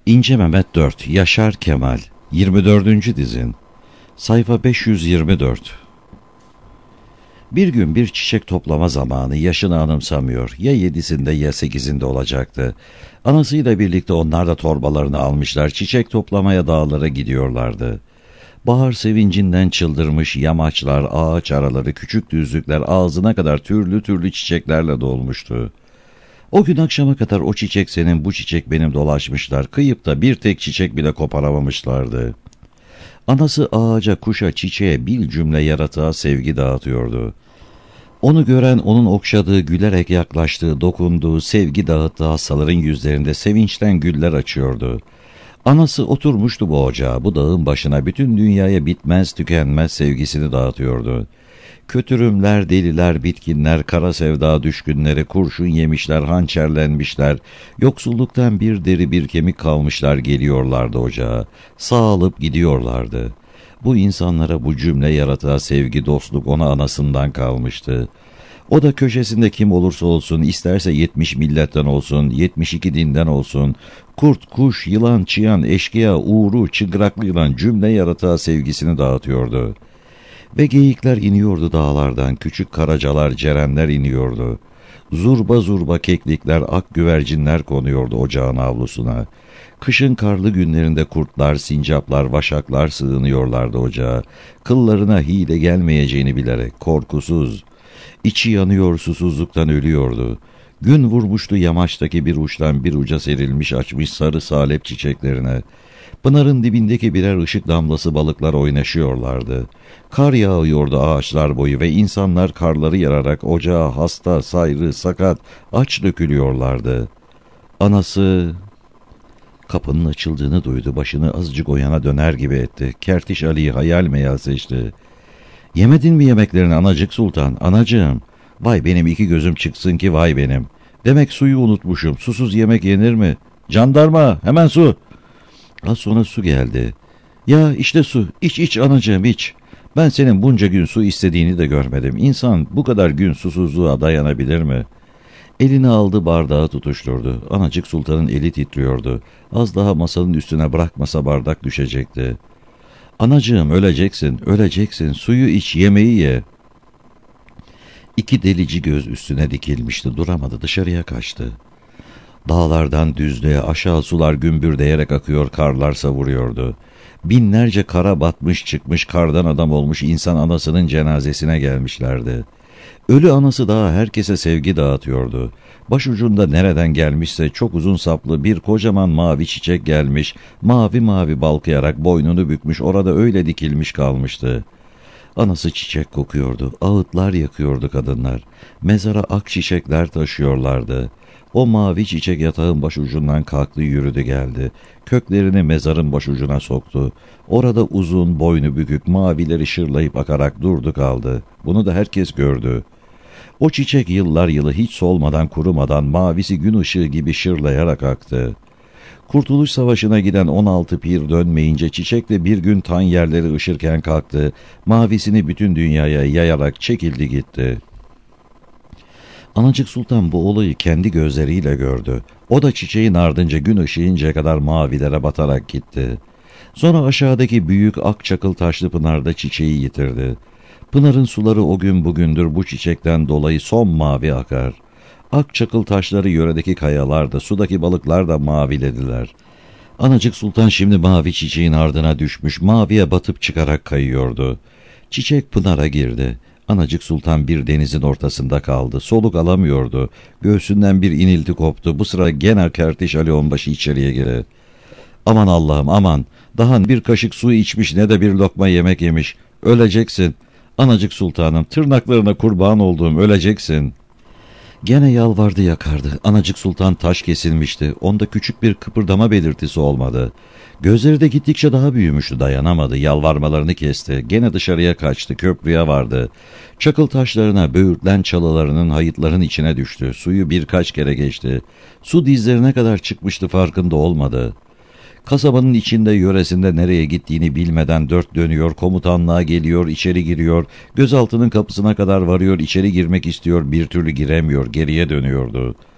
İnce Mehmet 4, Yaşar Kemal, 24. dizin, sayfa 524. Bir gün bir çiçek toplama zamanı, yaşını anımsamıyor. Ya 7'sinde ya 8'inde olacaktı. Anasıyla birlikte onlar da torbalarını almışlar, çiçek toplamaya dağlara gidiyorlardı. Bahar sevincinden çıldırmış, yamaçlar, ağaç araları, küçük düzlükler ağzına kadar türlü türlü çiçeklerle dolmuştu. O gün akşama kadar o çiçek senin, bu çiçek benim dolaşmışlar. Kıyıp da bir tek çiçek bile koparamamışlardı. Anası ağaca, kuşa, çiçeğe, bil cümle yaratığa sevgi dağıtıyordu. Onu gören, onun okşadığı, gülerek yaklaştığı, dokunduğu, sevgi dağıttığı hastaların yüzlerinde sevinçten güller açıyordu. Anası oturmuştu bu ocağa, bu dağın başına, bütün dünyaya bitmez tükenmez sevgisini dağıtıyordu. Kötürümler, deliler, bitkinler, kara sevda düşkünleri, kurşun yemişler, hançerlenmişler, yoksulluktan bir deri bir kemik kalmışlar geliyorlardı ocağa, sağılıp gidiyorlardı. Bu insanlara, bu cümle yaratığa sevgi, dostluk ona anasından kalmıştı. O da köşesinde kim olursa olsun, isterse 70 milletten olsun, 72 dinden olsun, kurt, kuş, yılan, çıyan, eşkıya, uğru, çıngıraklı yılan cümle yaratığa sevgisini dağıtıyordu. Ve geyikler iniyordu dağlardan, küçük karacalar, cerenler iniyordu. Zurba zurba keklikler, ak güvercinler konuyordu ocağın avlusuna. Kışın karlı günlerinde kurtlar, sincaplar, vaşaklar sığınıyorlardı ocağa. Kıllarına hile gelmeyeceğini bilerek, korkusuz. İçi yanıyor, susuzluktan ölüyordu. Gün vurmuştu yamaçtaki bir uçtan bir uca serilmiş açmış sarı salep çiçeklerine. Pınarın dibindeki birer ışık damlası balıklar oynaşıyorlardı. Kar yağıyordu ağaçlar boyu ve insanlar karları yararak ocağa hasta, sayrı, sakat, aç dökülüyorlardı. Anası kapının açıldığını duydu, başını azıcık o yana döner gibi etti. Kertiş Ali'yi hayal meyal seçti. "Yemedin mi yemeklerini anacık sultan, anacığım? Vay benim iki gözüm çıksın ki vay benim. Demek suyu unutmuşum, susuz yemek yenir mi? Jandarma, hemen su!" Az sonra su geldi. "Ya işte su, iç anacığım iç. Ben senin bunca gün su istediğini de görmedim. İnsan bu kadar gün susuzluğa dayanabilir mi?" Elini aldı, bardağı tutuşturdu. Anacık sultanın eli titriyordu. Az daha masanın üstüne bırakmasa bardak düşecekti. "Anacığım öleceksin, suyu iç, yemeği ye." İki delici göz üstüne dikilmişti, duramadı, dışarıya kaçtı. Dağlardan düzlüğe aşağı sular gümbürdeyerek akıyor, karlar savuruyordu. Binlerce kara batmış çıkmış, kardan adam olmuş insan anasının cenazesine gelmişlerdi. Ölü anası daha herkese sevgi dağıtıyordu. Başucunda nereden gelmişse çok uzun saplı bir kocaman mavi çiçek gelmiş, mavi mavi balkayarak boynunu bükmüş, orada öyle dikilmiş kalmıştı. Anası çiçek kokuyordu, ağıtlar yakıyordu kadınlar. Mezara ak çiçekler taşıyorlardı. O mavi çiçek yatağın başucundan kalktı, yürüdü geldi. Köklerini mezarın başucuna soktu. Orada uzun, boynu bükük, mavileri şırlayıp akarak durdu kaldı. Bunu da herkes gördü. O çiçek yıllar yılı hiç solmadan, kurumadan, mavisi gün ışığı gibi şırlayarak aktı. Kurtuluş Savaşı'na giden 16 pir dönmeyince çiçek de bir gün tan yerleri ışırken kalktı. Mavisini bütün dünyaya yayarak çekildi gitti. Anacık Sultan bu olayı kendi gözleriyle gördü. O da çiçeğin ardınca gün ışığıncaya kadar mavilere batarak gitti. Sonra aşağıdaki büyük ak çakıl taşlı pınarda çiçeği yitirdi. Pınarın suları o gün bugündür bu çiçekten dolayı son mavi akar. Ak çakıl taşları yöredeki kayalarda, sudaki balıklar da mavilediler. Anacık Sultan şimdi mavi çiçeğin ardına düşmüş, maviye batıp çıkarak kayıyordu. Çiçek pınara girdi. Anacık Sultan bir denizin ortasında kaldı. Soluk alamıyordu. Göğsünden bir inilti koptu. Bu sıra gene Kertiş Ali Onbaşı içeriye girdi. "Aman Allah'ım aman! Daha bir kaşık su içmiş ne de bir lokma yemek yemiş. Öleceksin. Anacık Sultanım, tırnaklarına kurban olduğum, öleceksin." Gene yalvardı yakardı. Anacık Sultan taş kesilmişti. Onda küçük bir kıpırdama belirtisi olmadı. Gözleri de gittikçe daha büyümüştü, dayanamadı. Yalvarmalarını kesti. Gene dışarıya kaçtı, köprüye vardı. Çakıl taşlarına, böğürtlen çalılarının, hayıtların içine düştü. Suyu birkaç kere geçti. Su dizlerine kadar çıkmıştı, farkında olmadı. Kasabanın içinde, yöresinde nereye gittiğini bilmeden dört dönüyor, komutanlığa geliyor, içeri giriyor, gözaltının kapısına kadar varıyor, içeri girmek istiyor, bir türlü giremiyor, geriye dönüyordu.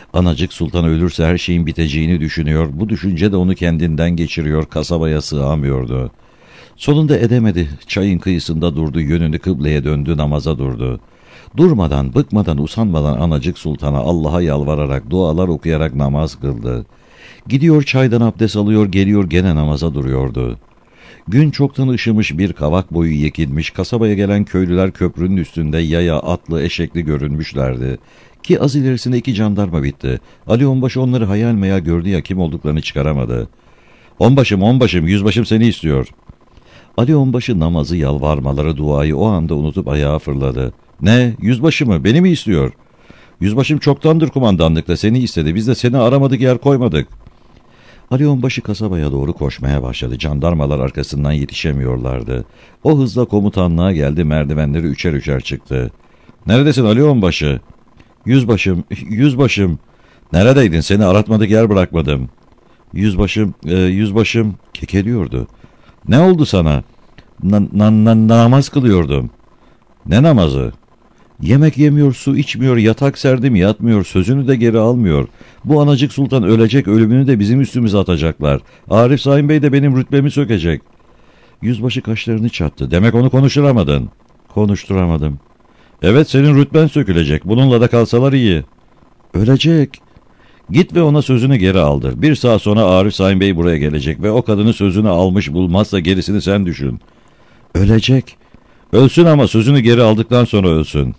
Anacık Sultan ölürse her şeyin biteceğini düşünüyor. Bu düşünce de onu kendinden geçiriyor. Kasabaya sığamıyordu. Sonunda edemedi. Çayın kıyısında durdu. Yönünü kıbleye döndü. Namaza durdu. Durmadan, bıkmadan, usanmadan Anacık Sultan'a Allah'a yalvararak, dualar okuyarak namaz kıldı. Gidiyor çaydan abdest alıyor, geliyor gene namaza duruyordu. Gün çoktan ışımış, bir kavak boyu yekilmiş, kasabaya gelen köylüler köprünün üstünde yaya, atlı, eşekli görünmüşlerdi. Ki az ilerisinde 2 jandarma bitti. Ali Onbaşı onları hayal meyal gördü ya, kim olduklarını çıkaramadı. Onbaşım, yüzbaşım seni istiyor. Ali Onbaşı namazı, yalvarmaları, duayı o anda unutup ayağa fırladı. Ne, yüzbaşı mı, beni mi istiyor? Yüzbaşım çoktandır kumandanlıkta, seni istedi, biz de seni aramadık, yer koymadık. Ali Onbaşı kasabaya doğru koşmaya başladı. Jandarmalar arkasından yetişemiyorlardı. O hızla komutanlığa geldi, merdivenleri üçer üçer çıktı. Neredesin Ali Onbaşı? Yüzbaşım. Neredeydin, seni aratmadık, yer bırakmadım. Yüzbaşım kekeliyordu. Ne oldu sana? Namaz kılıyordum. Ne namazı? Yemek yemiyor, su içmiyor, yatak serdim yatmıyor, sözünü de geri almıyor. Bu Anacık Sultan ölecek, ölümünü de bizim üstümüze atacaklar. Arif Saim Bey de benim rütbemi sökecek. Yüzbaşı kaşlarını çattı. Demek onu konuşturamadın. Konuşturamadım. Evet, senin rütben sökülecek. Bununla da kalsalar iyi. Ölecek. Git ve ona sözünü geri aldır. 1 saat sonra Arif Saim Bey buraya gelecek ve o kadını sözünü almış bulmazsa gerisini sen düşün. Ölecek. Ölsün ama sözünü geri aldıktan sonra ölsün.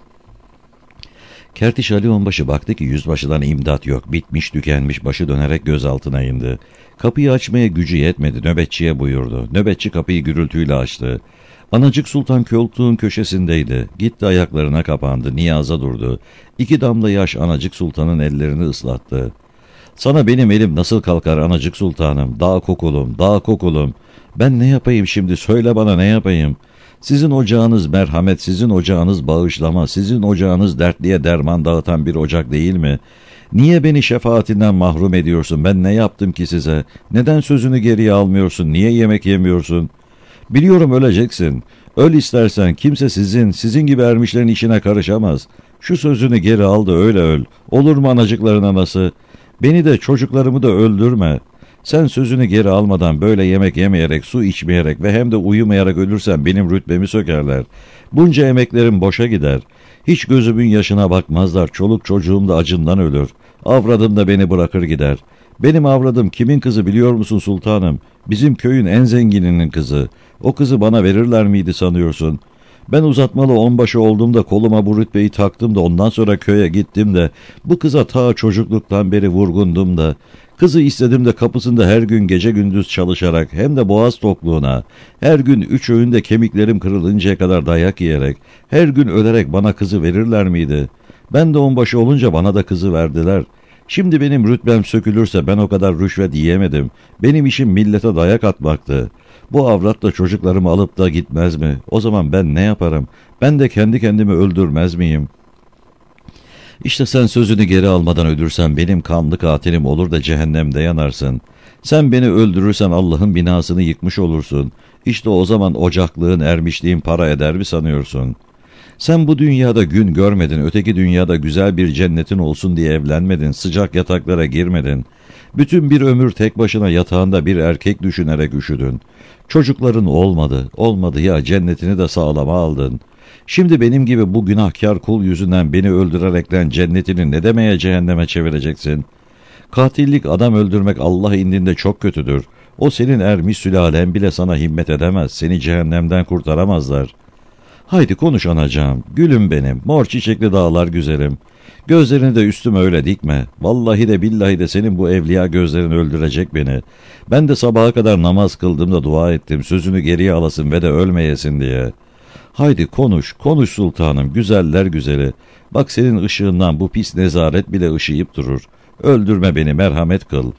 Kertiş Ali Onbaşı baktı ki yüzbaşıdan imdat yok. Bitmiş, tükenmiş, başı dönerek gözaltına indi. Kapıyı açmaya gücü yetmedi. Nöbetçiye buyurdu. Nöbetçi kapıyı gürültüyle açtı. Anacık Sultan koltuğun köşesindeydi. Gitti, ayaklarına kapandı. Niyaza durdu. 2 damla yaş Anacık Sultan'ın ellerini ıslattı. Sana benim elim nasıl kalkar Anacık Sultanım? Dağ kokulum. Ben ne yapayım şimdi? Söyle bana, ne yapayım? Sizin ocağınız merhamet, sizin ocağınız bağışlama, sizin ocağınız dertliye derman dağıtan bir ocak değil mi? Niye beni şefaatinden mahrum ediyorsun? Ben ne yaptım ki size? Neden sözünü geriye almıyorsun? Niye yemek yemiyorsun? Biliyorum öleceksin. Öl istersen, kimse sizin gibi ermişlerin işine karışamaz. Şu sözünü geri al da öyle öl. Olur mu anacıkların anası? Beni de çocuklarımı da öldürme. Sen sözünü geri almadan böyle yemek yemeyerek, su içmeyerek ve hem de uyumayarak ölürsen benim rütbemi sökerler. Bunca emeklerim boşa gider. Hiç gözümün yaşına bakmazlar. Çoluk çocuğum da acından ölür. Avradım da beni bırakır gider. Benim avradım kimin kızı biliyor musun sultanım? Bizim köyün en zengininin kızı. O kızı bana verirler miydi sanıyorsun? Ben uzatmalı onbaşı olduğumda koluma bu rütbeyi taktım da ondan sonra köye gittim de bu kıza ta çocukluktan beri vurgundum da kızı istedim de kapısında her gün gece gündüz çalışarak hem de boğaz tokluğuna her gün 3 öğünde kemiklerim kırılıncaya kadar dayak yiyerek her gün ölerek bana kızı verirler miydi? Ben de onbaşı olunca bana da kızı verdiler. Şimdi benim rütbem sökülürse ben o kadar rüşvet yiyemedim. Benim işim millete dayak atmaktı. Bu avrat da çocuklarımı alıp da gitmez mi? O zaman ben ne yaparım? Ben de kendi kendimi öldürmez miyim? İşte sen sözünü geri almadan ölürsen benim kanlı katilim olur da cehennemde yanarsın. Sen beni öldürürsen Allah'ın binasını yıkmış olursun. İşte o zaman ocaklığın, ermişliğin para eder mi sanıyorsun? Sen bu dünyada gün görmedin, öteki dünyada güzel bir cennetin olsun diye evlenmedin, sıcak yataklara girmedin. Bütün bir ömür tek başına yatağında bir erkek düşünerek üşüdün. Çocukların olmadı ya, cennetini de sağlama aldın. Şimdi benim gibi bu günahkar kul yüzünden beni öldürerekten cennetini ne demeye cehenneme çevireceksin? Katillik, adam öldürmek Allah indinde çok kötüdür. O senin ermiş sülalen bile sana himmet edemez, seni cehennemden kurtaramazlar. Haydi konuş anacığım, gülüm benim, mor çiçekli dağlar güzelim. Gözlerini de üstüme öyle dikme. Vallahi de billahi de senin bu evliya gözlerin öldürecek beni. Ben de sabaha kadar namaz kıldım da dua ettim, sözünü geriye alasın ve de ölmeyesin diye. Haydi konuş sultanım, güzeller güzeli. Bak senin ışığından bu pis nezaret bile ışıyıp durur. Öldürme beni, merhamet kıl.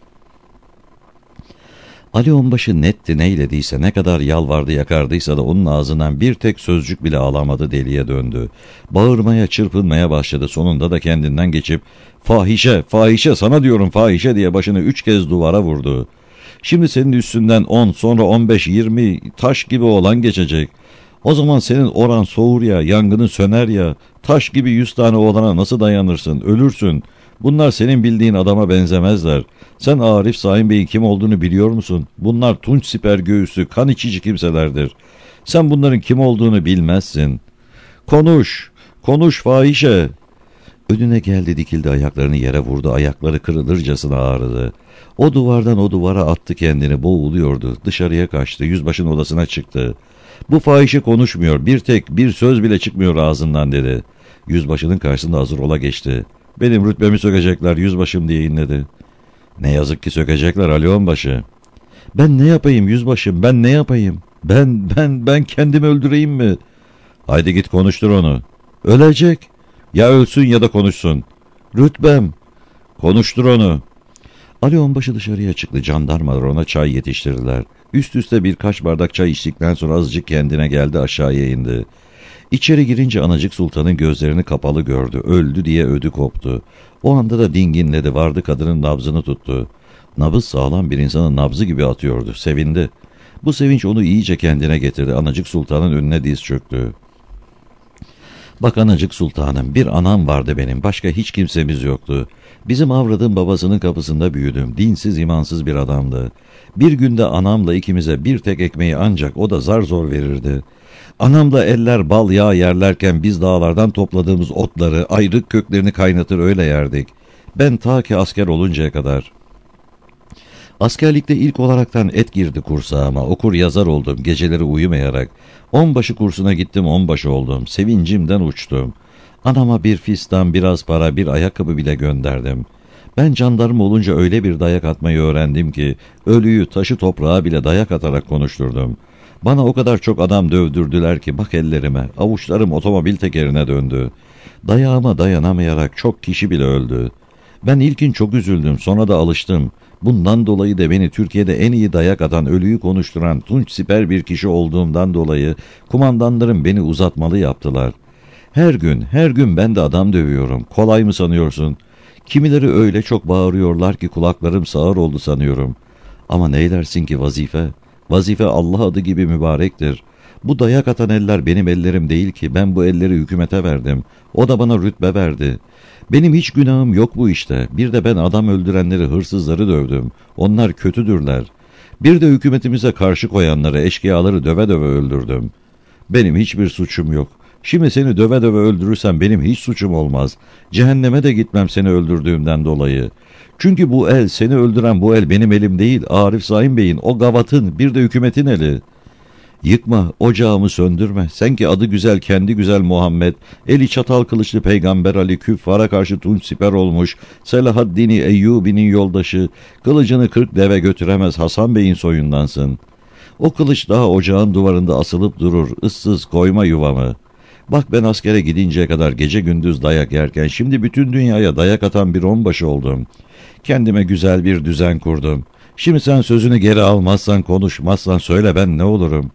Ali Onbaşı netti neylediyse, ne kadar yalvardı yakardıysa da onun ağzından bir tek sözcük bile alamadı, deliye döndü. Bağırmaya, çırpınmaya başladı, sonunda da kendinden geçip fahişe sana diyorum fahişe diye başını 3 kez duvara vurdu. Şimdi senin üstünden 10, sonra 15, 20 taş gibi olan geçecek. O zaman senin oran soğur ya, yangının söner ya, taş gibi 100 tane oğlana nasıl dayanırsın, ölürsün. Bunlar senin bildiğin adama benzemezler. Sen Arif Saim Bey'in kim olduğunu biliyor musun? Bunlar tunç siper göğüslü, kan içici kimselerdir. Sen bunların kim olduğunu bilmezsin. Konuş, konuş fahişe. Önüne geldi, dikildi, ayaklarını yere vurdu, ayakları kırılırcasına ağrıdı. O duvardan o duvara attı kendini, boğuluyordu. Dışarıya kaçtı, yüzbaşının odasına çıktı. Bu fahişe konuşmuyor, bir söz bile çıkmıyor ağzından dedi. Yüzbaşının karşısında hazır ola geçti. Benim rütbemi sökecekler yüzbaşım diye inledi. Ne yazık ki sökecekler Ali Onbaşı. Ben ne yapayım yüzbaşım, ben ne yapayım? Ben kendimi öldüreyim mi? Haydi git konuştur onu. Ölecek. Ya ölsün ya da konuşsun. Rütbem. Konuştur onu. Ali Onbaşı dışarıya çıktı. Jandarmalar ona çay yetiştirdiler. Üst üste birkaç bardak çay içtikten sonra azıcık kendine geldi, aşağıya indi. İçeri girince Anacık Sultan'ın gözlerini kapalı gördü. Öldü diye ödü koptu. O anda da dinginledi, vardı kadının nabzını tuttu. Nabız sağlam bir insanın nabzı gibi atıyordu. Sevindi. Bu sevinç onu iyice kendine getirdi. Anacık Sultan'ın önüne diz çöktü. Bak Anacık Sultanım, bir anam vardı benim, başka hiç kimsemiz yoktu. Bizim avradın babasının kapısında büyüdüm, dinsiz imansız bir adamdı. Bir günde anamla ikimize bir tek ekmeği ancak o da zar zor verirdi. Anamla eller bal yağ yerlerken biz dağlardan topladığımız otları, ayrık köklerini kaynatır öyle yerdik. Ben ta ki asker oluncaya kadar. Askerlikte ilk olaraktan et girdi kursağıma. Okur yazar oldum geceleri uyumayarak. Onbaşı kursuna gittim, onbaşı oldum. Sevincimden uçtum. Anama bir fistan, biraz para, bir ayakkabı bile gönderdim. Ben jandarma olunca öyle bir dayak atmayı öğrendim ki ölüyü, taşı, toprağa bile dayak atarak konuşturdum. Bana o kadar çok adam dövdürdüler ki bak ellerime, avuçlarım otomobil tekerine döndü. Dayağıma dayanamayarak çok kişi bile öldü. Ben ilkin çok üzüldüm, sonra da alıştım. Bundan dolayı da beni Türkiye'de en iyi dayak atan, ölüyü konuşturan, tunç siper bir kişi olduğumdan dolayı kumandanlarım beni uzatmalı yaptılar. Her gün ben de adam dövüyorum. Kolay mı sanıyorsun? Kimileri öyle çok bağırıyorlar ki kulaklarım sağır oldu sanıyorum. Ama neylersin ki vazife? Vazife Allah adı gibi mübarektir. Bu dayak atan eller benim ellerim değil ki. Ben bu elleri hükümete verdim. O da bana rütbe verdi. Benim hiç günahım yok bu işte. Bir de ben adam öldürenleri, hırsızları dövdüm. Onlar kötüdürler. Bir de hükümetimize karşı koyanları, eşkıyaları döve döve öldürdüm. Benim hiçbir suçum yok. Şimdi seni döve döve öldürürsem benim hiç suçum olmaz. Cehenneme de gitmem seni öldürdüğümden dolayı. Çünkü bu el, seni öldüren bu el benim elim değil. Arif Saim Bey'in, o gavatın, bir de hükümetin eli. Yıkma, ocağımı söndürme. Sen ki adı güzel, kendi güzel Muhammed, eli çatal kılıçlı Peygamber Ali, küffara karşı tunç siper olmuş, Selahaddin-i Eyyubi'nin yoldaşı, kılıcını 40 deve götüremez Hasan Bey'in soyundansın. O kılıç daha ocağın duvarında asılıp durur, ıssız koyma yuvamı. Bak ben askere gidinceye kadar gece gündüz dayak yerken şimdi bütün dünyaya dayak atan bir onbaşı oldum. Kendime güzel bir düzen kurdum. Şimdi sen sözünü geri almazsan, konuşmazsan söyle ben ne olurum?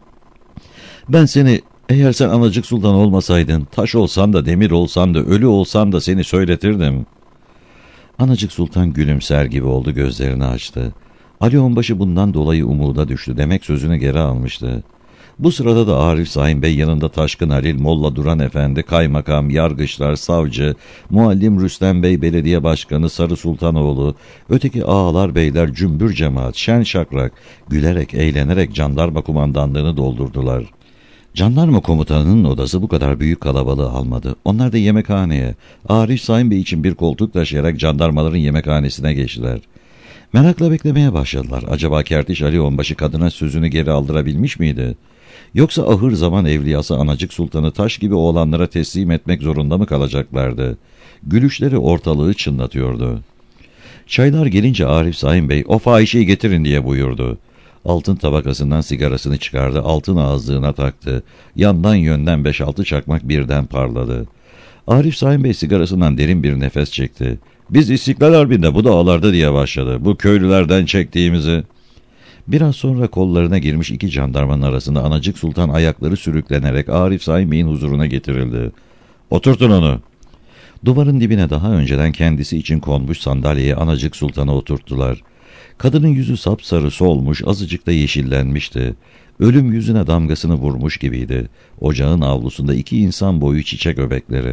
Ben seni, eğer sen Anacık Sultan olmasaydın, taş olsan da demir olsan da ölü olsan da seni söyletirdim. Anacık Sultan gülümser gibi oldu, gözlerini açtı. Ali Onbaşı bundan dolayı umuda düştü, demek sözünü geri almıştı. Bu sırada da Arif Saim Bey yanında Taşkın Halil, Molla Duran Efendi, kaymakam, yargıçlar, savcı, muallim Rüstem Bey, belediye başkanı Sarı Sultanoğlu, öteki ağalar beyler, cümbür cemaat, şen şakrak, gülerek, eğlenerek jandarma kumandanlığını doldurdular. Jandarma komutanının odası bu kadar büyük kalabalığı almadı. Onlar da yemekhaneye, Arif Saim Bey için bir koltuk taşıyarak jandarmaların yemekhanesine geçtiler. Merakla beklemeye başladılar. Acaba Kertiş Ali Onbaşı kadına sözünü geri aldırabilmiş miydi? Yoksa ahır zaman evliyası Anacık Sultan'ı taş gibi oğlanlara teslim etmek zorunda mı kalacaklardı? Gülüşleri ortalığı çınlatıyordu. Çaylar gelince Arif Saim Bey, o fahişeyi getirin diye buyurdu. Altın tabakasından sigarasını çıkardı, altın ağızlığına taktı. Yandan yönden 5-6 çakmak birden parladı. Arif Saim Bey sigarasından derin bir nefes çekti. Biz İstiklal Harbi'nde bu dağlarda diye başladı. Bu köylülerden çektiğimizi... Biraz sonra kollarına girmiş iki jandarmanın arasında Anacık Sultan ayakları sürüklenerek Arif Saim Bey'in huzuruna getirildi. Oturtun onu. Duvarın dibine daha önceden kendisi için konmuş sandalyeye Anacık Sultan'ı oturttular. Kadının yüzü sapsarı solmuş, azıcık da yeşillenmişti. Ölüm yüzüne damgasını vurmuş gibiydi. Ocağın avlusunda iki insan boyu çiçek öbekleri.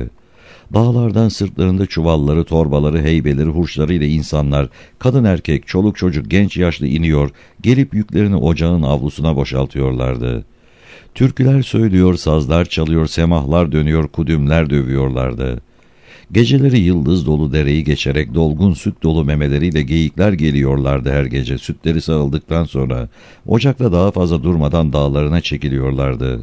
Dağlardan sırtlarında çuvalları, torbaları, heybeleri, hurçları ile insanlar, kadın erkek, çoluk çocuk, genç yaşlı iniyor, gelip yüklerini ocağın avlusuna boşaltıyorlardı. Türküler söylüyor, sazlar çalıyor, semahlar dönüyor, kudümler dövüyorlardı. Geceleri yıldız dolu dereyi geçerek dolgun süt dolu memeleriyle geyikler geliyorlardı her gece. Sütleri sağıldıktan sonra ocakta daha fazla durmadan dağlarına çekiliyorlardı.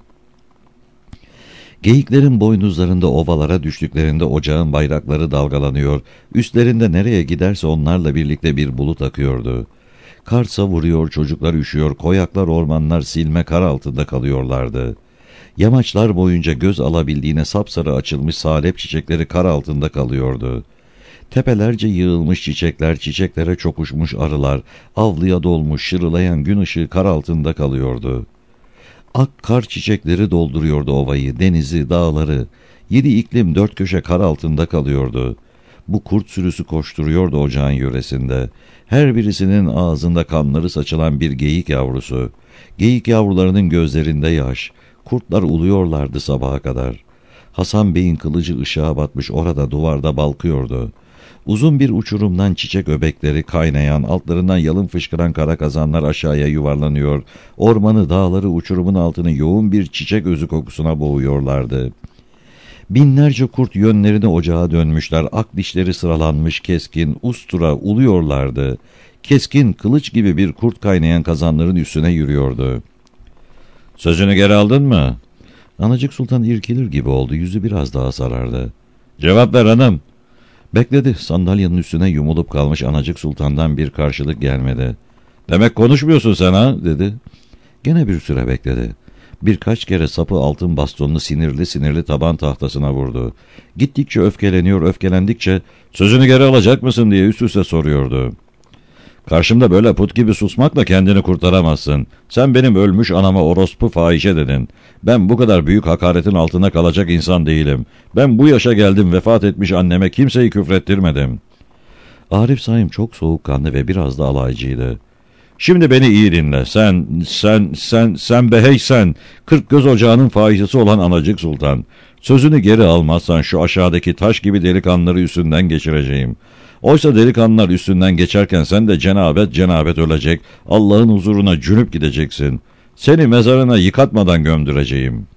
Geyiklerin boynuzlarında ovalara düştüklerinde ocağın bayrakları dalgalanıyor, üstlerinde nereye giderse onlarla birlikte bir bulut akıyordu. Kar savuruyor, çocuklar üşüyor, koyaklar, ormanlar silme kar altında kalıyorlardı. Yamaçlar boyunca göz alabildiğine sapsarı açılmış salep çiçekleri kar altında kalıyordu. Tepelerce yığılmış çiçekler, çiçeklere çokuşmuş arılar, avluya dolmuş şırılayan gün ışığı kar altında kalıyordu. Ak kar çiçekleri dolduruyordu ovayı, denizi, dağları. 7 iklim 4 köşe kar altında kalıyordu. Bu kurt sürüsü koşturuyordu ocağın yöresinde. Her birisinin ağzında kanları saçılan bir geyik yavrusu. Geyik yavrularının gözlerinde yaş. Kurtlar uluyorlardı sabaha kadar. Hasan Bey'in kılıcı ışığa batmış, orada duvarda balkıyordu. Uzun bir uçurumdan çiçek öbekleri kaynayan, altlarından yalın fışkıran kara kazanlar aşağıya yuvarlanıyor. Ormanı, dağları, uçurumun altını yoğun bir çiçek özü kokusuna boğuyorlardı. Binlerce kurt yönlerini ocağa dönmüşler, ak dişleri sıralanmış keskin, ustura uluyorlardı. Keskin, kılıç gibi bir kurt kaynayan kazanların üstüne yürüyordu. "Sözünü geri aldın mı?" Anacık Sultan irkilir gibi oldu, yüzü biraz daha sarardı. "Cevap ver hanım." Bekledi, sandalyenin üstüne yumulup kalmış Anacık Sultan'dan bir karşılık gelmedi. "Demek konuşmuyorsun sen ha?" dedi. Gene bir süre bekledi. Birkaç kere sapı altın bastonunu sinirli sinirli taban tahtasına vurdu. Gittikçe öfkeleniyor, öfkelendikçe "Sözünü geri alacak mısın?" diye üst üste soruyordu. "Karşımda böyle put gibi susmakla kendini kurtaramazsın. Sen benim ölmüş anama orospu fahişe dedin. Ben bu kadar büyük hakaretin altına kalacak insan değilim. Ben bu yaşa geldim, vefat etmiş anneme kimseyi küfrettirmedim." Arif Saim çok soğukkanlı ve biraz da alaycıydı. "Şimdi beni iyi dinle. Sen beheysen, 40 göz ocağının fahişesi olan Anacık Sultan. Sözünü geri almazsan şu aşağıdaki taş gibi delikanlıları üstünden geçireceğim. Oysa delikanlılar üstünden geçerken sen de cenabet ölecek, Allah'ın huzuruna cünüp gideceksin. Seni mezarına yıkatmadan gömdüreceğim."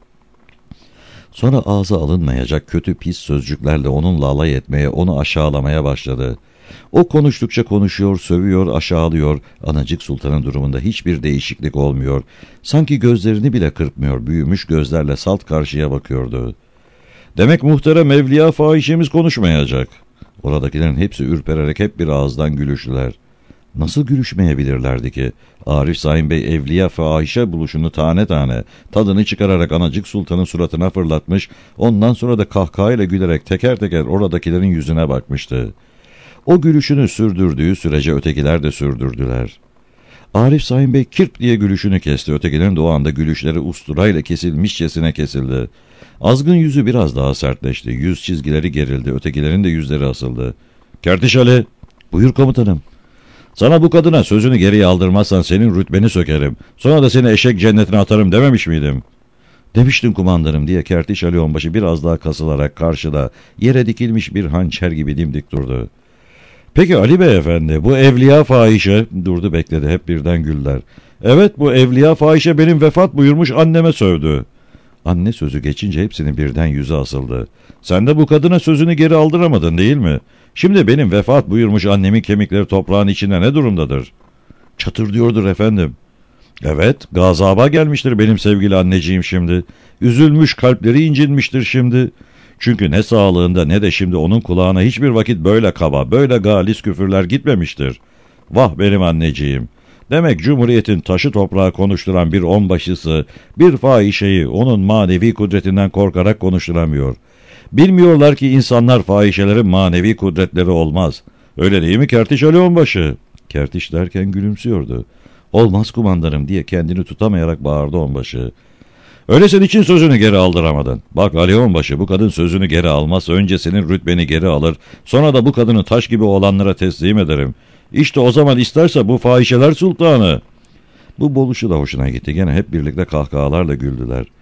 Sonra ağza alınmayacak kötü pis sözcüklerle onunla alay etmeye, onu aşağılamaya başladı. O konuştukça konuşuyor, sövüyor, aşağılıyor. Anacık Sultan'ın durumunda hiçbir değişiklik olmuyor. Sanki gözlerini bile kırpmıyor, büyümüş gözlerle salt karşıya bakıyordu. "Demek muhterem evliya fahişemiz konuşmayacak." Oradakilerin hepsi ürpererek hep bir ağızdan gülüştüler. Nasıl gülüşmeyebilirlerdi ki? Arif Saim Bey evliya fahişe buluşunu tane tane tadını çıkararak Anacık Sultan'ın suratına fırlatmış, ondan sonra da kahkahayla gülerek teker teker oradakilerin yüzüne bakmıştı. O gülüşünü sürdürdüğü sürece ötekiler de sürdürdüler. Arif Saim Bey kirp diye gülüşünü kesti. Ötekilerin de o anda gülüşleri usturayla kesilmişçesine kesildi. Azgın yüzü biraz daha sertleşti. Yüz çizgileri gerildi. Ötekilerin de yüzleri asıldı. "Kertiş Ali." "Buyur komutanım." "Sana bu kadına sözünü geriye aldırmazsan senin rütbeni sökerim. Sonra da seni eşek cennetine atarım dememiş miydim?" "Demiştin kumandanım." diye Kertiş Ali Onbaşı biraz daha kasılarak karşıda yere dikilmiş bir hançer gibi dimdik durdu. "Peki Ali Bey efendi, bu evliya fahişe..." Durdu, bekledi, hep birden güldüler. "Evet, bu evliya fahişe benim vefat buyurmuş anneme sövdü." Anne sözü geçince hepsinin birden yüzü asıldı. "Sen de bu kadına sözünü geri aldıramadın değil mi? Şimdi benim vefat buyurmuş annemin kemikleri toprağın içinde ne durumdadır?" "Çatır diyordur efendim." "Evet, gazaba gelmiştir benim sevgili anneciğim şimdi. Üzülmüş, kalpleri incinmiştir şimdi. Çünkü ne sağlığında ne de şimdi onun kulağına hiçbir vakit böyle kaba, böyle galis küfürler gitmemiştir. Vah benim anneciğim. Demek Cumhuriyet'in taşı toprağı konuşturan bir onbaşısı, bir fahişeyi onun manevi kudretinden korkarak konuşturamıyor. Bilmiyorlar ki insanlar fahişelerin manevi kudretleri olmaz. Öyle değil mi Kertiş Ali Onbaşı?" Kertiş derken gülümsüyordu. "Olmaz kumandanım." diye kendini tutamayarak bağırdı onbaşı. "Öyleyse için sözünü geri aldıramadın? Bak Ali Onbaşı, bu kadın sözünü geri almazsa önce senin rütbeni geri alır, sonra da bu kadını taş gibi olanlara teslim ederim. İşte o zaman isterse bu fahişeler sultanı." Bu boluşu da hoşuna gitti. Gene hep birlikte kahkahalarla güldüler.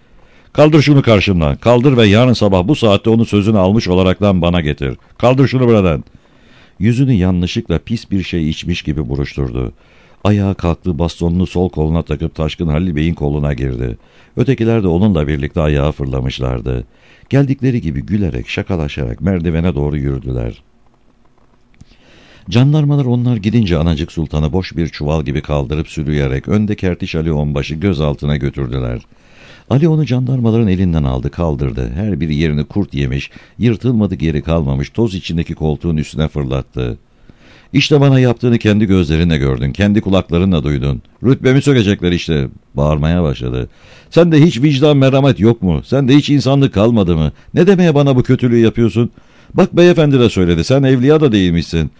Kaldır şunu karşımdan. Kaldır ve yarın sabah bu saatte onun sözünü almış olaraktan bana getir. Kaldır şunu buradan. Yüzünü yanlışlıkla pis bir şey içmiş gibi buruşturdu. Ayağa kalktı, bastonunu sol koluna takıp Taşkın Halil Bey'in koluna girdi. Ötekiler de onunla birlikte ayağa fırlamışlardı. Geldikleri gibi gülerek, şakalaşarak merdivene doğru yürüdüler. Jandarmalar onlar gidince Anacık Sultan'ı boş bir çuval gibi kaldırıp sürüyerek önde Kertiş Ali Onbaşı gözaltına götürdüler. Ali onu jandarmaların elinden aldı, kaldırdı. Her bir yerini kurt yemiş, yırtılmadık yeri kalmamış, toz içindeki koltuğun üstüne fırlattı. İşte bana yaptığını kendi gözlerinle gördün, kendi kulaklarınla duydun. Rütbemi sökecekler işte, bağırmaya başladı. Sende hiç vicdan merhamet yok mu? Sende hiç insanlık kalmadı mı? Ne demeye bana bu kötülüğü yapıyorsun? Bak beyefendi de söyledi, sen evliya da değilmişsin.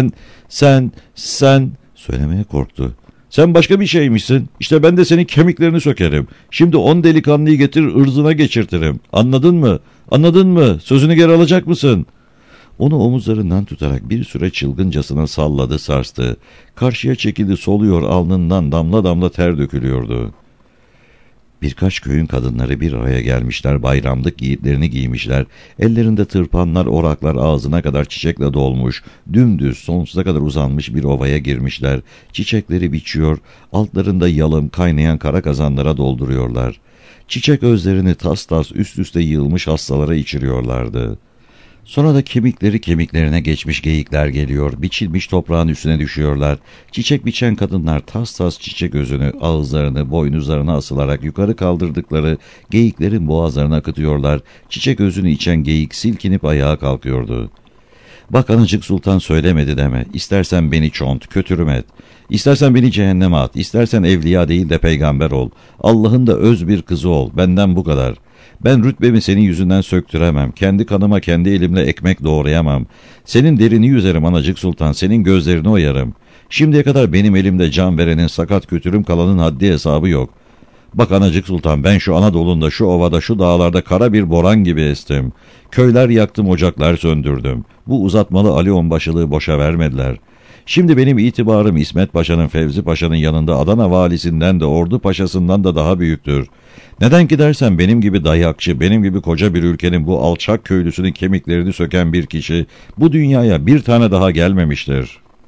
Sen, söylemeye korktu. Sen başka bir şeymişsin. İşte ben de senin kemiklerini sökerim. Şimdi 10 delikanlıyı getir, ırzına geçirtirim. Anladın mı? Anladın mı? Sözünü geri alacak mısın? Onu omuzlarından tutarak bir süre çılgıncasına salladı, sarstı. Karşıya çekildi, soluyor, alnından damla damla ter dökülüyordu. Birkaç köyün kadınları bir araya gelmişler, bayramlık giyitlerini giymişler, ellerinde tırpanlar, oraklar ağzına kadar çiçekle dolmuş, dümdüz sonsuza kadar uzanmış bir ovaya girmişler, çiçekleri biçiyor, altlarında yalım kaynayan kara kazanlara dolduruyorlar. Çiçek özlerini tas tas üst üste yığılmış hastalara içiriyorlardı. Sonra da kemikleri kemiklerine geçmiş geyikler geliyor, biçilmiş toprağın üstüne düşüyorlar. Çiçek biçen kadınlar tas tas çiçek özünü, ağızlarını, boynuzlarına asılarak yukarı kaldırdıkları geyiklerin boğazlarına akıtıyorlar. Çiçek özünü içen geyik silkinip ayağa kalkıyordu. Bak Anacık Sultan söylemedi deme, istersen beni çont, kötürüm et. İstersen beni cehenneme at, istersen evliya değil de peygamber ol. Allah'ın da öz bir kızı ol, benden bu kadar. Ben rütbemi senin yüzünden söktüremem. Kendi kanıma kendi elimle ekmek doğrayamam. Senin derini yüzerim Anacık Sultan, senin gözlerini oyarım. Şimdiye kadar benim elimde can verenin, sakat kötürüm kalanın haddi hesabı yok. Bak Anacık Sultan, ben şu Anadolu'nda, şu ovada, şu dağlarda kara bir boran gibi estim. Köyler yaktım, ocaklar söndürdüm. Bu uzatmalı Ali Onbaşılığı boşa vermediler. Şimdi benim itibarım İsmet Paşa'nın, Fevzi Paşa'nın yanında Adana valisinden de Ordu Paşa'sından da daha büyüktür. Neden ki dersen benim gibi dayakçı, benim gibi koca bir ülkenin bu alçak köylüsünün kemiklerini söken bir kişi bu dünyaya bir tane daha gelmemiştir.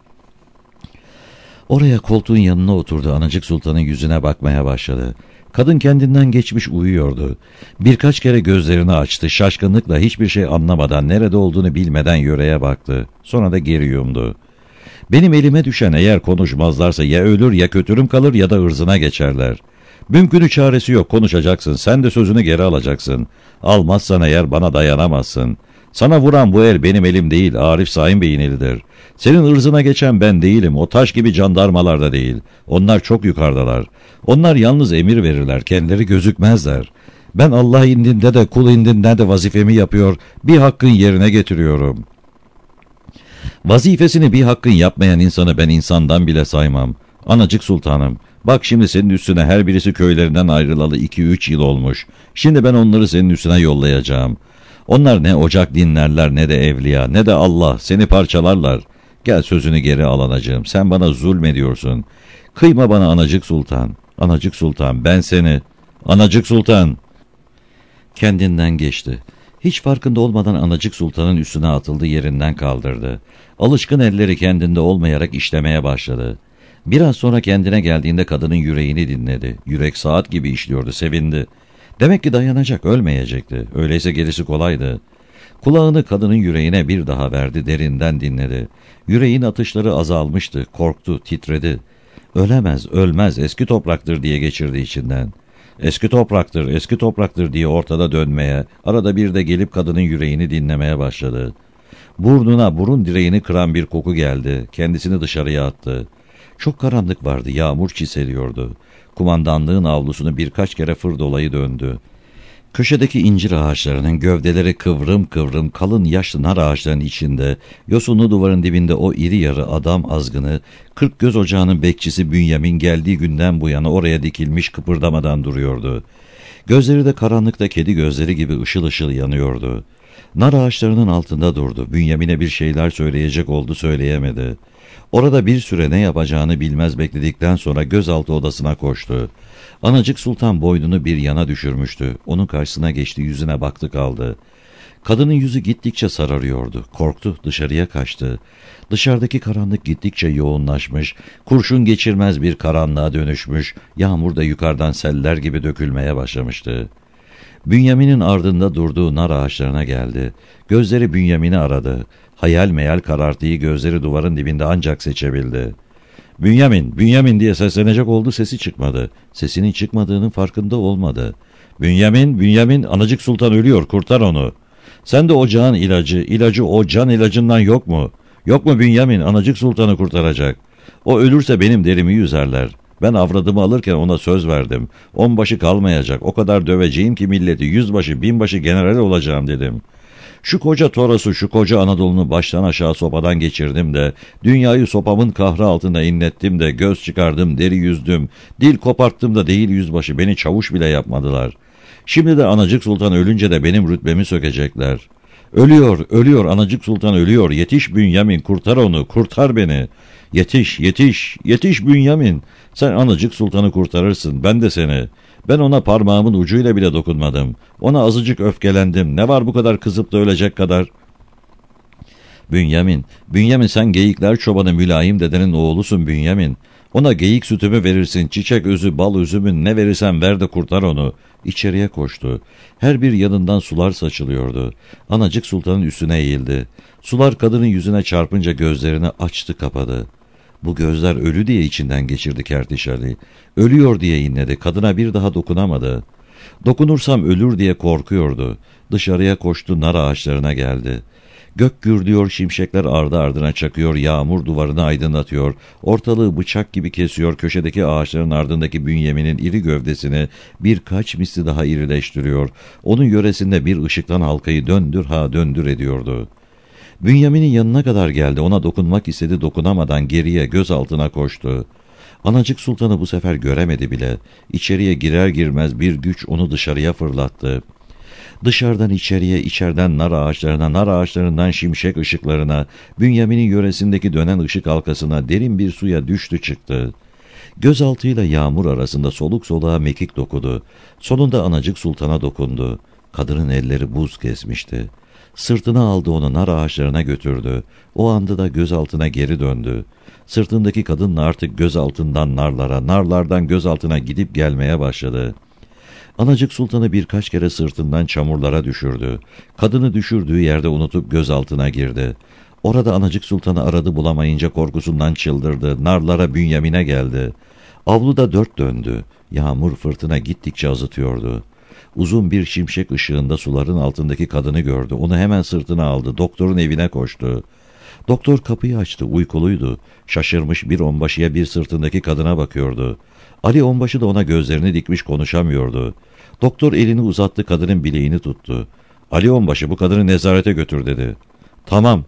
Oraya koltuğun yanına oturdu, Anacık Sultan'ın yüzüne bakmaya başladı. Kadın kendinden geçmiş uyuyordu. Birkaç kere gözlerini açtı, şaşkınlıkla hiçbir şey anlamadan, nerede olduğunu bilmeden yöreye baktı. Sonra da geri yumdu. Benim elime düşen eğer konuşmazlarsa ya ölür ya kötürüm kalır ya da ırzına geçerler. Mümkünü çaresi yok, konuşacaksın, sen de sözünü geri alacaksın. Almazsan eğer bana dayanamazsın. Sana vuran bu el benim elim değil, Arif Saim Bey'in elidir. Senin ırzına geçen ben değilim, o taş gibi jandarmalar da değil. Onlar çok yukarıdalar. Onlar yalnız emir verirler, kendileri gözükmezler. Ben Allah indinde de kul indinde de vazifemi yapıyor, bir hakkın yerine getiriyorum. Vazifesini bir hakkın yapmayan insanı ben insandan bile saymam. Anacık Sultanım, bak şimdi senin üstüne her birisi köylerinden ayrılalı 2-3 yıl olmuş. Şimdi ben onları senin üstüne yollayacağım. Onlar ne ocak dinlerler, ne de evliya, ne de Allah, seni parçalarlar. Gel sözünü geri al anacığım, sen bana zulmediyorsun. Kıyma bana Anacık Sultan. Anacık Sultan, ben seni. Anacık Sultan. Kendinden geçti. Hiç farkında olmadan Anacık Sultan'ın üstüne atıldı, yerinden kaldırdı. Alışkın elleri kendinde olmayarak işlemeye başladı. Biraz sonra kendine geldiğinde kadının yüreğini dinledi. Yürek saat gibi işliyordu, sevindi. Demek ki dayanacak, ölmeyecekti. Öyleyse gerisi kolaydı. Kulağını kadının yüreğine bir daha verdi, derinden dinledi. Yüreğin atışları azalmıştı, korktu, titredi. Ölemez, ölmez, eski topraktır diye geçirdi içinden. Eski topraktır, eski topraktır diye ortada dönmeye, arada bir de gelip kadının yüreğini dinlemeye başladı. Burnuna, burun direğini kıran bir koku geldi, kendisini dışarıya attı. Çok karanlık vardı, yağmur çiseliyordu. Kumandanlığın avlusunu birkaç kere fır dolayı döndü. Köşedeki incir ağaçlarının gövdeleri kıvrım kıvrım kalın yaşlı nar ağaçlarının içinde, yosunlu duvarın dibinde o iri yarı adam azgını, 40 göz ocağının bekçisi Bünyamin geldiği günden bu yana oraya dikilmiş kıpırdamadan duruyordu. Gözleri de karanlıkta kedi gözleri gibi ışıl ışıl yanıyordu. Nar ağaçlarının altında durdu. Bünyamin'e bir şeyler söyleyecek oldu, söyleyemedi. Orada bir süre ne yapacağını bilmez bekledikten sonra gözaltı odasına koştu. Anacık Sultan boynunu bir yana düşürmüştü. Onun karşısına geçti, yüzüne baktı kaldı. Kadının yüzü gittikçe sararıyordu. Korktu, dışarıya kaçtı. Dışarıdaki karanlık gittikçe yoğunlaşmış, kurşun geçirmez bir karanlığa dönüşmüş, yağmur da yukarıdan seller gibi dökülmeye başlamıştı. Bünyamin'in ardında durduğu nar ağaçlarına geldi. Gözleri Bünyamin'i aradı. Hayal meyal karartıyı gözleri duvarın dibinde ancak seçebildi. Bünyamin, Bünyamin diye seslenecek oldu, sesi çıkmadı. Sesinin çıkmadığının farkında olmadı. Bünyamin, Bünyamin, Anacık Sultan ölüyor, kurtar onu. Sen de ocağın ilacı o can ilacından yok mu? Yok mu Bünyamin, Anacık Sultan'ı kurtaracak? O ölürse benim derimi yüzerler. Ben avradımı alırken ona söz verdim. Onbaşı kalmayacak, o kadar döveceğim ki milleti, yüzbaşı, binbaşı general olacağım dedim. Şu koca Toros'u, şu koca Anadolu'nu baştan aşağı sopadan geçirdim de, dünyayı sopamın kahrı altında inlettim de, göz çıkardım, deri yüzdüm, dil koparttım da değil yüzbaşı, beni çavuş bile yapmadılar. Şimdi de Anacık Sultan ölünce de benim rütbemi sökecekler. Ölüyor, ölüyor, Anacık Sultan ölüyor, yetiş Bünyamin, kurtar onu, kurtar beni. Yetiş, yetiş, yetiş Bünyamin, sen Anacık Sultan'ı kurtarırsın, ben de seni. Ben ona parmağımın ucuyla bile dokunmadım. Ona azıcık öfkelendim. Ne var bu kadar kızıp da ölecek kadar? Bünyamin, Bünyamin sen geyikler çobanı Mülayim dedenin oğlusun Bünyamin. Ona geyik sütümü verirsin, çiçek özü, bal üzümün ne verirsen ver de kurtar onu. İçeriye koştu. Her bir yanından sular saçılıyordu. Anacık Sultan'ın üstüne eğildi. Sular kadının yüzüne çarpınca gözlerini açtı kapadı. Bu gözler ölü diye içinden geçirdi Kertiş Ali. Ölüyor diye inledi. Kadına bir daha dokunamadı. Dokunursam ölür diye korkuyordu. Dışarıya koştu, nar ağaçlarına geldi. Gök gürlüyor, şimşekler ardı ardına çakıyor, yağmur duvarını aydınlatıyor, ortalığı bıçak gibi kesiyor, köşedeki ağaçların ardındaki Bünyamin'in iri gövdesini birkaç misli daha irileştiriyor, onun yöresinde bir ışıktan halkayı döndür ha döndür ediyordu. Bünyamin'in yanına kadar geldi, ona dokunmak istedi, dokunamadan geriye göz altına koştu. Anacık Sultan'ı bu sefer göremedi bile. İçeriye girer girmez bir güç onu dışarıya fırlattı. Dışarıdan içeriye, içeriden nar ağaçlarına, nar ağaçlarından şimşek ışıklarına, Bünyamin'in yöresindeki dönen ışık halkasına, derin bir suya düştü çıktı. Gözaltıyla yağmur arasında soluk soluğa mekik dokudu. Sonunda Anacık Sultan'a dokundu. Kadının elleri buz kesmişti. Sırtına aldı, onu nar ağaçlarına götürdü. O anda da gözaltına geri döndü. Sırtındaki kadınla artık gözaltından narlara, narlardan gözaltına gidip gelmeye başladı. Anacık Sultan'ı birkaç kere sırtından çamurlara düşürdü. Kadını düşürdüğü yerde unutup gözaltına girdi. Orada Anacık Sultan'ı aradı, bulamayınca korkusundan çıldırdı. Narlara, Bünyamin'e geldi. Avluda dört döndü. Yağmur fırtına gittikçe azıtıyordu. Uzun bir şimşek ışığında suların altındaki kadını gördü. Onu hemen sırtına aldı. Doktorun evine koştu. Doktor kapıyı açtı. Uykuluydu. Şaşırmış bir onbaşıya, bir sırtındaki kadına bakıyordu. Ali onbaşı da ona gözlerini dikmiş, konuşamıyordu. Doktor elini uzattı, kadının bileğini tuttu. Ali onbaşı, bu kadını nezarete götür dedi. Tamam.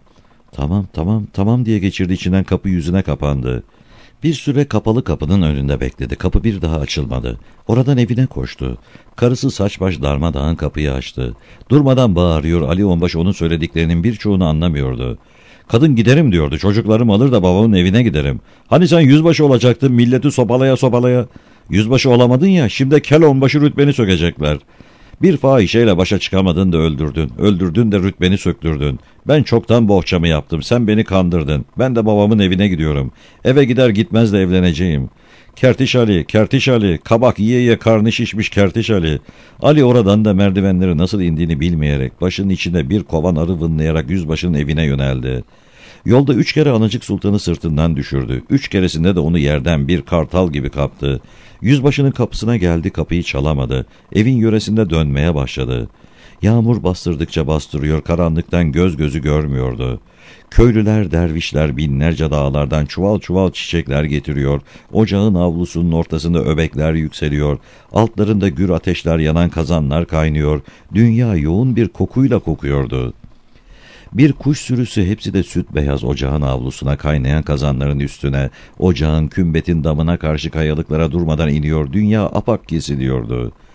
Tamam diye geçirdi içinden, kapı yüzüne kapandı. Bir süre kapalı kapının önünde bekledi. Kapı bir daha açılmadı. Oradan evine koştu. Karısı saç baş darmadağın kapıyı açtı. Durmadan bağırıyor. Ali onbaşı onun söylediklerinin birçoğunu anlamıyordu. Kadın giderim diyordu. Çocuklarım alır da babamın evine giderim. Hani sen yüzbaşı olacaktın, milleti sopalaya sopalaya. Yüzbaşı olamadın ya, şimdi kel onbaşı rütbeni sökecekler. Bir fahişeyle başa çıkamadın da öldürdün. Öldürdün de rütbeni söktürdün. Ben çoktan bohçamı yaptım. Sen beni kandırdın. Ben de babamın evine gidiyorum. Eve gider gitmez de evleneceğim. Kertiş Ali, Kertiş Ali, kabak yiye yiye karnı şişmiş Kertiş Ali. Ali oradan da merdivenleri nasıl indiğini bilmeyerek, başının içinde bir kovan arı vınlayarak yüzbaşının evine yöneldi. Yolda 3 kere Anacık Sultan'ı sırtından düşürdü. 3 keresinde de onu yerden bir kartal gibi kaptı. Yüzbaşının kapısına geldi, kapıyı çalamadı. Evin yöresinde dönmeye başladı. Yağmur bastırdıkça bastırıyor, karanlıktan göz gözü görmüyordu. Köylüler, dervişler binlerce dağlardan çuval çuval çiçekler getiriyor. Ocağın avlusunun ortasında öbekler yükseliyor. Altlarında gür ateşler yanan kazanlar kaynıyor. Dünya yoğun bir kokuyla kokuyordu. Bir kuş sürüsü, hepsi de süt beyaz, ocağın avlusuna, kaynayan kazanların üstüne, ocağın kümbetin damına karşı kayalıklara durmadan iniyor. Dünya apak kesiliyordu.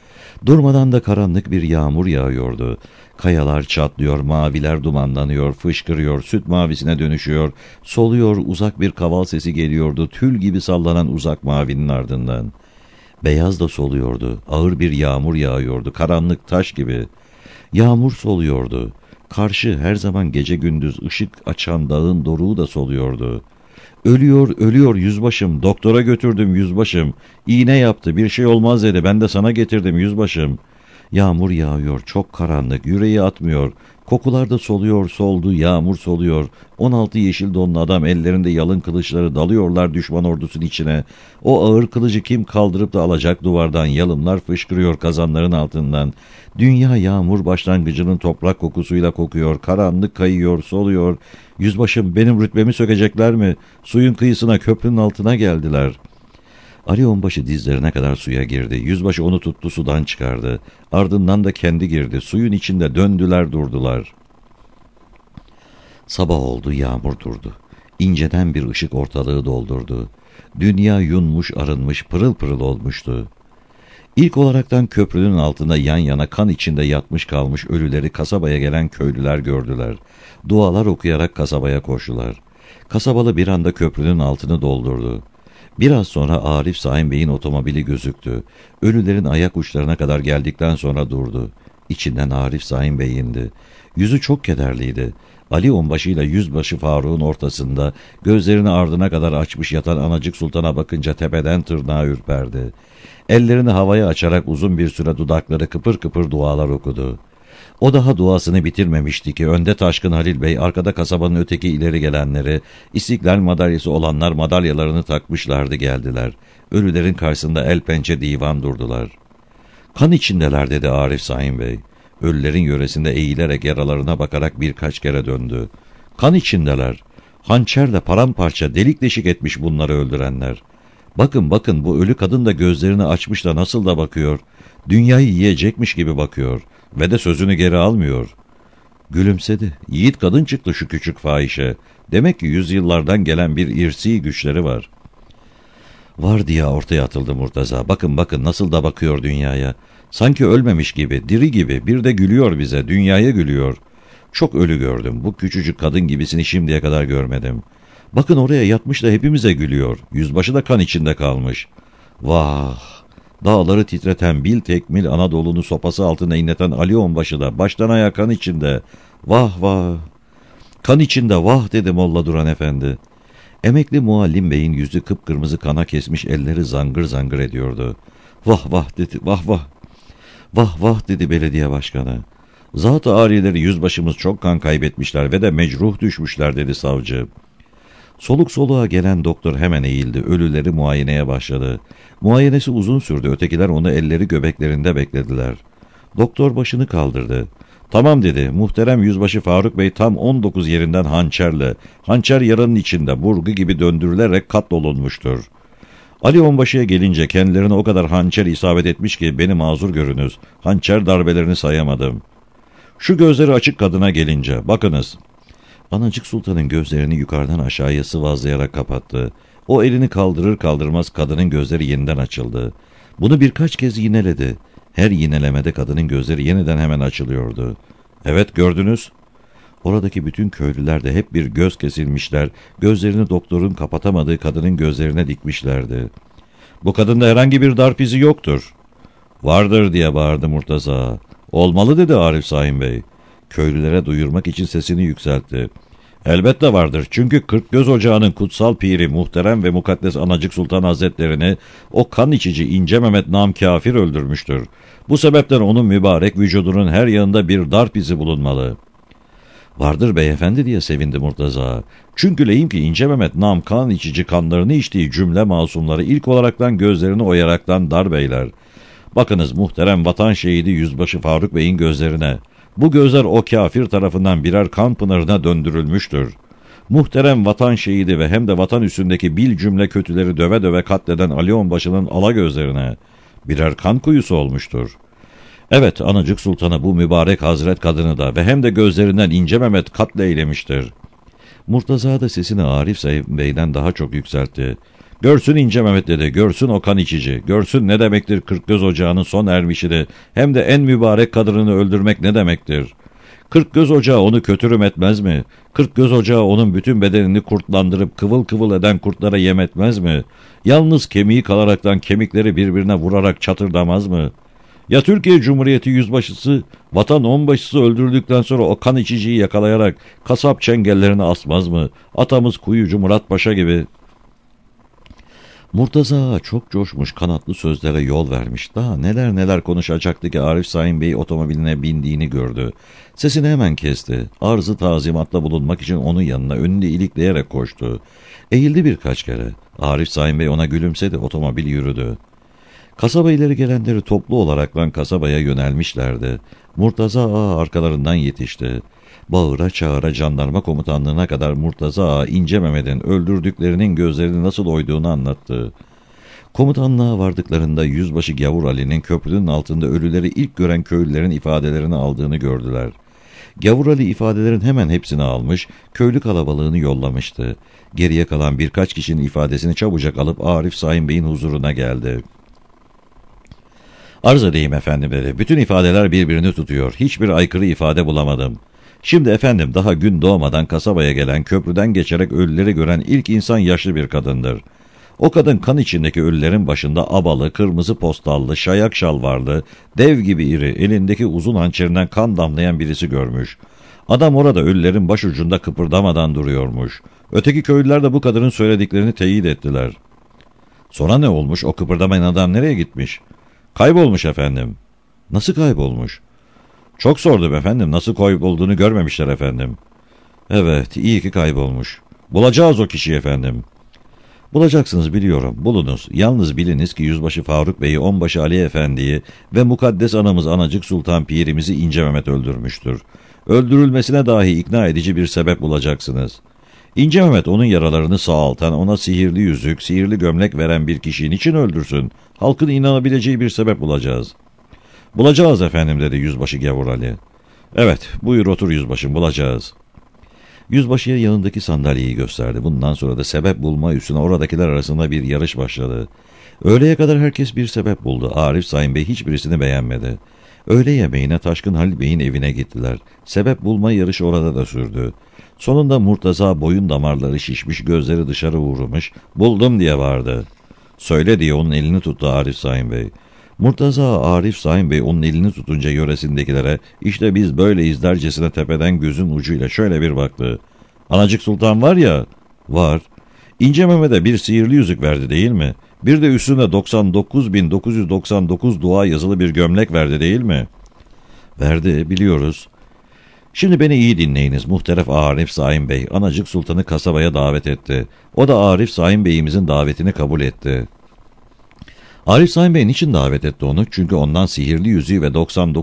Durmadan da karanlık bir yağmur yağıyordu. Kayalar çatlıyor, maviler dumanlanıyor, fışkırıyor, süt mavisine dönüşüyor, soluyor, uzak bir kaval sesi geliyordu, tül gibi sallanan uzak mavinin ardından. Beyaz da soluyordu, ağır bir yağmur yağıyordu, karanlık taş gibi. Yağmur soluyordu. Karşı her zaman gece gündüz ışık açan dağın doruğu da soluyordu. Ölüyor, ölüyor yüzbaşım, doktora götürdüm yüzbaşım. İğne yaptı, bir şey olmaz dedi, ben de sana getirdim yüzbaşım. Yağmur yağıyor, çok karanlık, yüreği atmıyor. Kokular da soluyor, soldu, yağmur soluyor. 16 yeşil donlu adam ellerinde yalın kılıçları dalıyorlar düşman ordusunun içine. O ağır kılıcı kim kaldırıp da alacak duvardan, yalımlar fışkırıyor kazanların altından. Dünya yağmur başlangıcının toprak kokusuyla kokuyor, karanlık kayıyor, soluyor. Yüzbaşım, benim rütbemi sökecekler mi? Suyun kıyısına, köprünün altına geldiler. Ali Onbaşı dizlerine kadar suya girdi. Yüzbaşı onu tuttu, sudan çıkardı. Ardından da kendi girdi. Suyun içinde döndüler durdular. Sabah oldu, yağmur durdu. İnceden bir ışık ortalığı doldurdu. Dünya yunmuş, arınmış, pırıl pırıl olmuştu. İlk olaraktan köprünün altında yan yana kan içinde yatmış kalmış ölüleri kasabaya gelen köylüler gördüler. Dualar okuyarak kasabaya koştular. Kasabalı bir anda köprünün altını doldurdu. Biraz sonra Arif Saim Bey'in otomobili gözüktü. Ölülerin ayak uçlarına kadar geldikten sonra durdu. İçinden Arif Saim Bey indi. Yüzü çok kederliydi. Ali Onbaşı ile Yüzbaşı Faruk'un ortasında gözlerini ardına kadar açmış yatan Anacık Sultan'a bakınca tepeden tırnağa ürperdi. Ellerini havaya açarak uzun bir süre dudakları kıpır kıpır dualar okudu. O daha duasını bitirmemişti ki önde Taşkın Halil Bey, arkada kasabanın öteki ileri gelenleri, İstiklal madalyası olanlar madalyalarını takmışlardı geldiler. Ölülerin karşısında el pençe divan durdular. Kan içindeler dedi Arif Saim Bey. Ölülerin yöresinde eğilerek yaralarına bakarak birkaç kere döndü. Kan içindeler. Hançerle paramparça delik deşik etmiş bunları öldürenler. Bakın bakın, bu ölü kadın da gözlerini açmış da nasıl da bakıyor. Dünyayı yiyecekmiş gibi bakıyor. Ve de sözünü geri almıyor. Gülümsedi. Yiğit kadın çıktı şu küçük fahişe. Demek ki yüzyıllardan gelen bir irsi güçleri var. Var diye ortaya atıldı Murtaza. Bakın bakın nasıl da bakıyor dünyaya. Sanki ölmemiş gibi, diri gibi. Bir de gülüyor bize, dünyaya gülüyor. Çok ölü gördüm. Bu küçücük kadın gibisini şimdiye kadar görmedim. Bakın oraya yatmış da hepimize gülüyor. Yüzbaşı da kan içinde kalmış. Vah! Dağları titreten bil tekmil Anadolu'nu sopası altına inleten Ali Onbaşı da baştan ayağa kan içinde. Vah vah! Kan içinde vah dedi Molla Duran Efendi. Emekli Muallim Bey'in yüzü kıpkırmızı kana kesmiş, elleri zangır zangır ediyordu. Vah vah dedi, vah vah! Vah vah dedi belediye başkanı. Zat-ı âlileri yüzbaşımız çok kan kaybetmişler ve de mecruh düşmüşler dedi savcı. Soluk soluğa gelen doktor hemen eğildi. Ölüleri muayeneye başladı. Muayenesi uzun sürdü. Ötekiler onu elleri göbeklerinde beklediler. Doktor başını kaldırdı. Tamam dedi. Muhterem Yüzbaşı Faruk Bey tam 19 yerinden hançerle. Hançer yaranın içinde burgu gibi döndürülerek katlolunmuştur. Ali Onbaşı'ya gelince kendilerine o kadar hançer isabet etmiş ki beni mazur görünüz. Hançer darbelerini sayamadım. Şu gözleri açık kadına gelince bakınız. Anacık Sultan'ın gözlerini yukarıdan aşağıya sıvazlayarak kapattı. O elini kaldırır kaldırmaz kadının gözleri yeniden açıldı. Bunu birkaç kez yineledi. Her yinelemede kadının gözleri yeniden hemen açılıyordu. Evet gördünüz. Oradaki bütün köylüler de hep bir göz kesilmişler. Gözlerini doktorun kapatamadığı kadının gözlerine dikmişlerdi. Bu kadında herhangi bir darp izi yoktur. Vardır diye bağırdı Murtaza. Olmalı dedi Arif Saim Bey. Köylülere duyurmak için sesini yükseltti. Elbette vardır, çünkü Kırkgöz Ocağı'nın kutsal piri muhterem ve mukaddes Anacık Sultan Hazretlerini o kan içici İnce Mehmet nam kafir öldürmüştür. Bu sebepten onun mübarek vücudunun her yanında bir darp izi bulunmalı. Vardır beyefendi diye sevindi Murtaza. Çünkü lehim ki İnce Mehmet nam kan içici kanlarını içtiği cümle masumları ilk olaraktan gözlerini oyaraktan darbeyler. Bakınız muhterem vatan şehidi Yüzbaşı Faruk Bey'in gözlerine. Bu gözler o kafir tarafından birer kan pınarına döndürülmüştür. Muhterem vatan şehidi ve hem de vatan üstündeki bil cümle kötüleri döve döve katleden Ali Onbaşı'nın ala gözlerine birer kan kuyusu olmuştur. Evet, Anacık Sultan'ı bu mübarek hazret kadını da ve hem de gözlerinden İnce Mehmet katleylemiştir. Murtaza da sesini Arif Saim Bey'den daha çok yükseltti. Görsün İnce Mehmet dedi, görsün o kan içici, görsün ne demektir Kırkgöz Ocağı'nın son ermişini, hem de en mübarek kadını öldürmek ne demektir. Kırkgöz Ocağı onu kötürüm etmez mi? Kırkgöz Ocağı onun bütün bedenini kurtlandırıp kıvıl kıvıl eden kurtlara yem etmez mi? Yalnız kemiği kalaraktan kemikleri birbirine vurarak çatırdamaz mı? Ya Türkiye Cumhuriyeti yüzbaşısı, vatan onbaşısı öldürüldükten sonra o kan içiciyi yakalayarak kasap çengellerine asmaz mı? Atamız Kuyucu Murat Paşa gibi. Murtaza çok coşmuş, kanatlı sözlere yol vermiş. Daha neler neler konuşacaktı ki Arif Saim Bey otomobiline bindiğini gördü. Sesini hemen kesti. Arzı tazimatta bulunmak için onun yanına önünü ilikleyerek koştu. Eğildi birkaç kere. Arif Saim Bey ona gülümsedi, otomobil yürüdü. Kasaba ileri gelenleri toplu olaraktan kasabaya yönelmişlerdi. Murtaza Ağa arkalarından yetişti. Bağıra çağıra jandarma komutanlığına kadar Murtaza Ağa İnce Mehmet'in öldürdüklerinin gözlerini nasıl oyduğunu anlattı. Komutanlığa vardıklarında Yüzbaşı Gavur Ali'nin köprünün altında ölüleri ilk gören köylülerin ifadelerini aldığını gördüler. Gavur Ali ifadelerin hemen hepsini almış, köylü kalabalığını yollamıştı. Geriye kalan birkaç kişinin ifadesini çabucak alıp Arif Saim Bey'in huzuruna geldi. Arz edeyim efendim dedi. Bütün ifadeler birbirini tutuyor. Hiçbir aykırı ifade bulamadım. Şimdi efendim daha gün doğmadan kasabaya gelen, köprüden geçerek ölüleri gören ilk insan yaşlı bir kadındır. O kadın kan içindeki ölülerin başında abalı, kırmızı postallı, şayak şalvarlı, dev gibi iri, elindeki uzun hançerinden kan damlayan birisi görmüş. Adam orada ölülerin başucunda kıpırdamadan duruyormuş. Öteki köylüler de bu kadının söylediklerini teyit ettiler. Sonra ne olmuş? O kıpırdamayan adam nereye gitmiş? Kaybolmuş efendim. Nasıl kaybolmuş? Çok sordum efendim. Nasıl kaybolduğunu görmemişler efendim. Evet, iyi ki kaybolmuş. Bulacağız o kişiyi efendim. Bulacaksınız biliyorum. Bulunuz. Yalnız biliniz ki Yüzbaşı Faruk Bey'i, Onbaşı Ali Efendi'yi ve mukaddes anamız Anacık Sultan Pirimizi İnce Mehmet öldürmüştür. Öldürülmesine dahi ikna edici bir sebep bulacaksınız. İnce Mehmet onun yaralarını sağaltan, ona sihirli yüzük, sihirli gömlek veren bir kişinin için öldürsün. Halkın inanabileceği bir sebep bulacağız. Bulacağız efendim dedi Yüzbaşı Gavur Ali. Evet, buyur otur yüzbaşım, bulacağız. Yüzbaşıya yanındaki sandalyeyi gösterdi. Bundan sonra da sebep bulma üstüne oradakiler arasında bir yarış başladı. Öğleye kadar herkes bir sebep buldu. Arif Saim Bey hiçbirisini beğenmedi. Öğle yemeğine Taşkın Halil Bey'in evine gittiler. Sebep bulma yarışı orada da sürdü. Sonunda Murtaza boyun damarları şişmiş, gözleri dışarı vurmuş, buldum diye bağırdı. Söyle diye onun elini tuttu Arif Saim Bey. Murtaza Arif Saim Bey onun elini tutunca yöresindekilere işte biz böyle izlercesine tepeden gözün ucuyla şöyle bir baktı. Anacık Sultan var ya, var. İnce Mehmet'e bir sihirli yüzük verdi değil mi? Bir de üstüne 99.999 dua yazılı bir gömlek verdi değil mi? Verdi, biliyoruz. Şimdi beni iyi dinleyiniz. Muhterem Arif Saim Bey, Anacık Sultan'ı kasabaya davet etti. O da Arif Saim Bey'imizin davetini kabul etti. Arif Saim Bey niçin davet etti onu? Çünkü ondan sihirli yüzüğü ve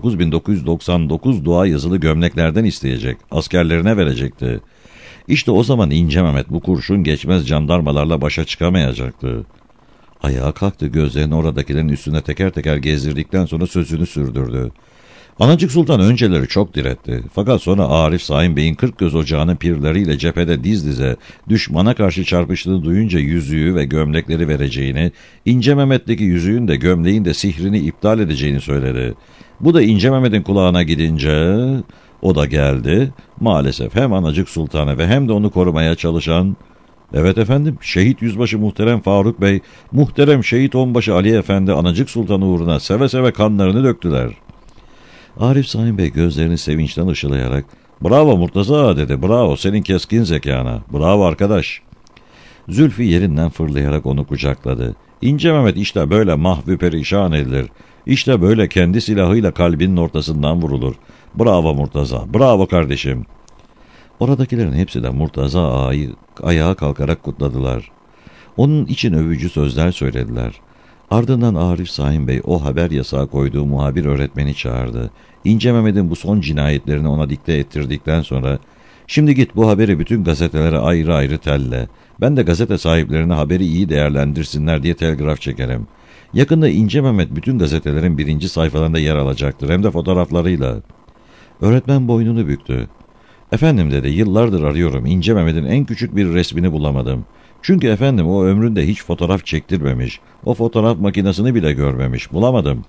99.999 dua yazılı gömleklerden isteyecek. Askerlerine verecekti. İşte o zaman İnce Mehmet bu kurşun geçmez jandarmalarla başa çıkamayacaktı. Ayağa kalktı, gözlerini oradakilerin üstüne teker teker gezdirdikten sonra sözünü sürdürdü. Anacık Sultan önceleri çok diretti. Fakat sonra Arif Saim Bey'in Kırkgöz Ocağı'nın pirleriyle cephede diz dize düşmana karşı çarpıştığını duyunca yüzüğü ve gömlekleri vereceğini, İnce Mehmet'teki yüzüğün de gömleğin de sihrini iptal edeceğini söyledi. Bu da İnce Mehmet'in kulağına gidince o da geldi. Maalesef hem Anacık Sultan'a ve hem de onu korumaya çalışan... Evet efendim, şehit yüzbaşı muhterem Faruk Bey, muhterem şehit onbaşı Ali Efendi Anacık Sultan uğruna seve seve kanlarını döktüler. Arif Saim Bey gözlerini sevinçten ışılayarak "Bravo Murtaza" dedi. "Bravo senin keskin zekana. Bravo arkadaş." Zülfü yerinden fırlayarak onu kucakladı. İnce Mehmet işte böyle mahvü perişan edilir. İşte böyle kendi silahıyla kalbinin ortasından vurulur. Bravo Murtaza, bravo kardeşim. Oradakilerin hepsi de Murtaza Ağa'yı ayağa kalkarak kutladılar. Onun için övücü sözler söylediler. Ardından Arif Saim Bey o haber yasağı koyduğu muhabir öğretmeni çağırdı. İnce Mehmet'in bu son cinayetlerini ona dikte ettirdikten sonra "Şimdi git bu haberi bütün gazetelere ayrı ayrı telle. Ben de gazete sahiplerine haberi iyi değerlendirsinler diye telgraf çekerim. Yakında İnce Mehmet bütün gazetelerin birinci sayfalarında yer alacaktır, hem de fotoğraflarıyla." Öğretmen boynunu büktü. Efendim dedi, yıllardır arıyorum. İnce Mehmet'in en küçük bir resmini bulamadım. Çünkü efendim o ömründe hiç fotoğraf çektirmemiş. O fotoğraf makinesini bile görmemiş. Bulamadım.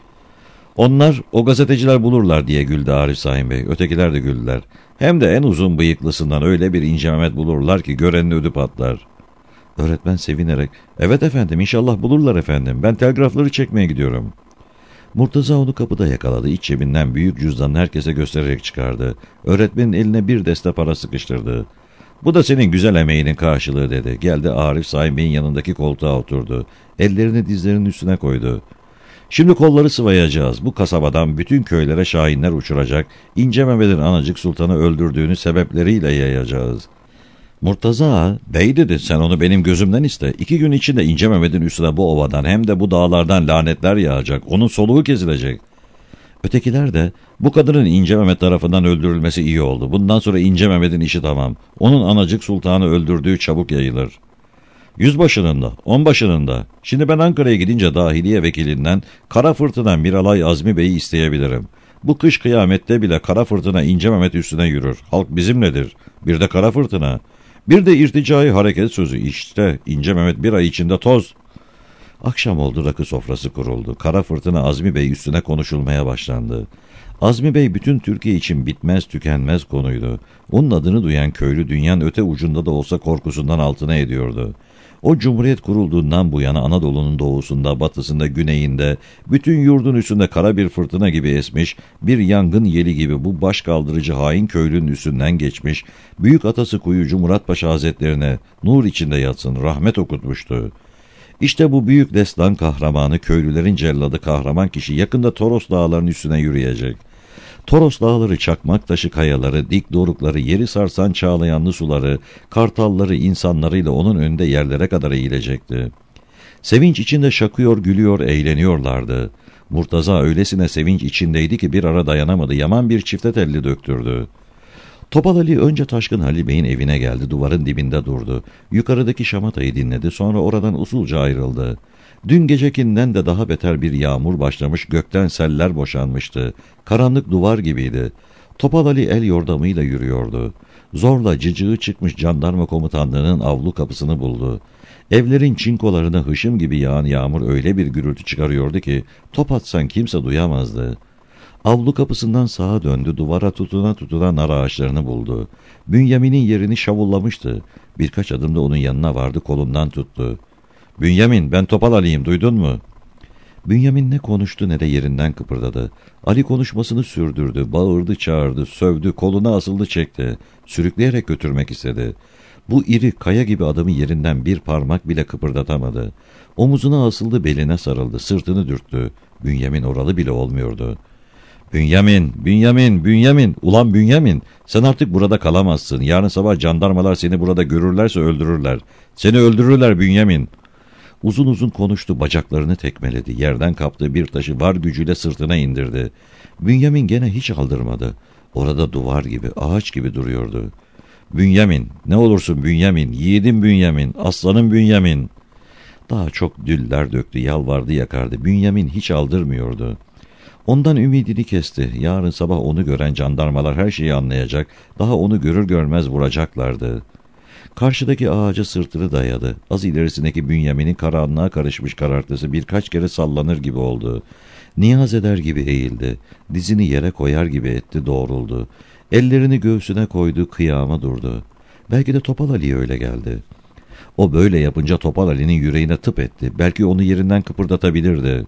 Onlar, o gazeteciler bulurlar diye güldü Arif Saim Bey. Ötekiler de güldüler. Hem de en uzun bıyıklısından öyle bir İnce Mehmet bulurlar ki görenin ödü patlar. Öğretmen sevinerek, evet efendim inşallah bulurlar efendim. Ben telgrafları çekmeye gidiyorum. Murtaza onu kapıda yakaladı. İç cebinden büyük cüzdanını herkese göstererek çıkardı. Öğretmenin eline bir deste para sıkıştırdı. Bu da senin güzel emeğinin karşılığı dedi. Geldi Arif Saim Bey'in yanındaki koltuğa oturdu. Ellerini dizlerinin üstüne koydu. Şimdi kolları sıvayacağız. Bu kasabadan bütün köylere şahinler uçuracak. İnce Mehmet'in Anacık Sultan'ı öldürdüğünü sebepleriyle yayacağız. Murtaza ağa, bey dedi, sen onu benim gözümden iste. 2 gün içinde İnce Mehmet'in üstüne bu ovadan hem de bu dağlardan lanetler yağacak. Onun soluğu kesilecek. Ötekiler de, bu kadının İnce Mehmet tarafından öldürülmesi iyi oldu. Bundan sonra İnce Mehmet'in işi tamam. Onun Anacık Sultan'ı öldürdüğü çabuk yayılır. Yüzbaşının da, onbaşının da. Şimdi ben Ankara'ya gidince dahiliye vekilinden Kara Fırtına Miralay Azmi Bey'i isteyebilirim. Bu kış kıyamette bile Kara Fırtına İnce Mehmet üstüne yürür. Halk bizimledir. Bir de Kara Fırtına. Bir de irticai hareket sözü. İşte İnce Mehmet bir ay içinde toz. Akşam oldu, rakı sofrası kuruldu. Kara Fırtına Azmi Bey üstüne konuşulmaya başlandı. Azmi Bey bütün Türkiye için bitmez tükenmez konuydu. Onun adını duyan köylü dünyanın öte ucunda da olsa korkusundan altına ediyordu. O cumhuriyet kurulduğundan bu yana Anadolu'nun doğusunda, batısında, güneyinde, bütün yurdun üstünde kara bir fırtına gibi esmiş, bir yangın yeli gibi bu baş kaldırıcı hain köylünün üstünden geçmiş, büyük atası Kuyucu Murat Paşa Hazretlerine nur içinde yatsın, rahmet okutmuştu. İşte bu büyük destan kahramanı, köylülerin celladı kahraman kişi yakında Toros dağlarının üstüne yürüyecek. Toros dağları, çakmak taşı kayaları, dik dorukları, yeri sarsan çağlayanlı suları, kartalları, insanlarıyla onun önünde yerlere kadar eğilecekti. Sevinç içinde şakıyor, gülüyor, eğleniyorlardı. Murtaza öylesine sevinç içindeydi ki bir ara dayanamadı, yaman bir çifte telli döktürdü. Topal Ali önce Taşkın Halil Bey'in evine geldi, duvarın dibinde durdu. Yukarıdaki şamatayı dinledi, sonra oradan usulca ayrıldı. Dün gecekinden de daha beter bir yağmur başlamış, gökten seller boşanmıştı. Karanlık duvar gibiydi. Topal Ali el yordamıyla yürüyordu. Zorla cıcığı çıkmış jandarma komutanlığının avlu kapısını buldu. Evlerin çinkolarına hışım gibi yağan yağmur öyle bir gürültü çıkarıyordu ki top atsan kimse duyamazdı. Avlu kapısından sağa döndü, duvara tutuna tutuna nar ağaçlarını buldu. Bünyamin'in yerini şavullamıştı. Birkaç adımda onun yanına vardı, kolundan tuttu. ''Bünyamin, ben Topal Ali'yim, duydun mu?'' Bünyamin ne konuştu ne de yerinden kıpırdadı. Ali konuşmasını sürdürdü, bağırdı, çağırdı, sövdü, koluna asıldı, çekti. Sürükleyerek götürmek istedi. Bu iri, kaya gibi adamı yerinden bir parmak bile kıpırdatamadı. Omuzuna asıldı, beline sarıldı, sırtını dürttü. Bünyamin oralı bile olmuyordu. ''Bünyamin, Bünyamin, Bünyamin, ulan Bünyamin, sen artık burada kalamazsın. Yarın sabah jandarmalar seni burada görürlerse öldürürler. Seni öldürürler Bünyamin.'' Uzun uzun konuştu, bacaklarını tekmeledi. Yerden kaptığı bir taşı var gücüyle sırtına indirdi. Bünyamin gene hiç aldırmadı. Orada duvar gibi, ağaç gibi duruyordu. ''Bünyamin, ne olursun Bünyamin, yiğidim Bünyamin, aslanım Bünyamin.'' Daha çok düller döktü, yalvardı, yakardı. Bünyamin hiç aldırmıyordu. Ondan ümidini kesti. Yarın sabah onu gören jandarmalar her şeyi anlayacak. Daha onu görür görmez vuracaklardı. Karşıdaki ağaca sırtını dayadı. Az ilerisindeki Bünyamin'in karanlığa karışmış karartısı birkaç kere sallanır gibi oldu. Niyaz eder gibi eğildi. Dizini yere koyar gibi etti, doğruldu. Ellerini göğsüne koydu, kıyama durdu. Belki de Topal Ali'ye öyle geldi. O böyle yapınca Topal Ali'nin yüreğine tıp etti. Belki onu yerinden kıpırdatabilirdi.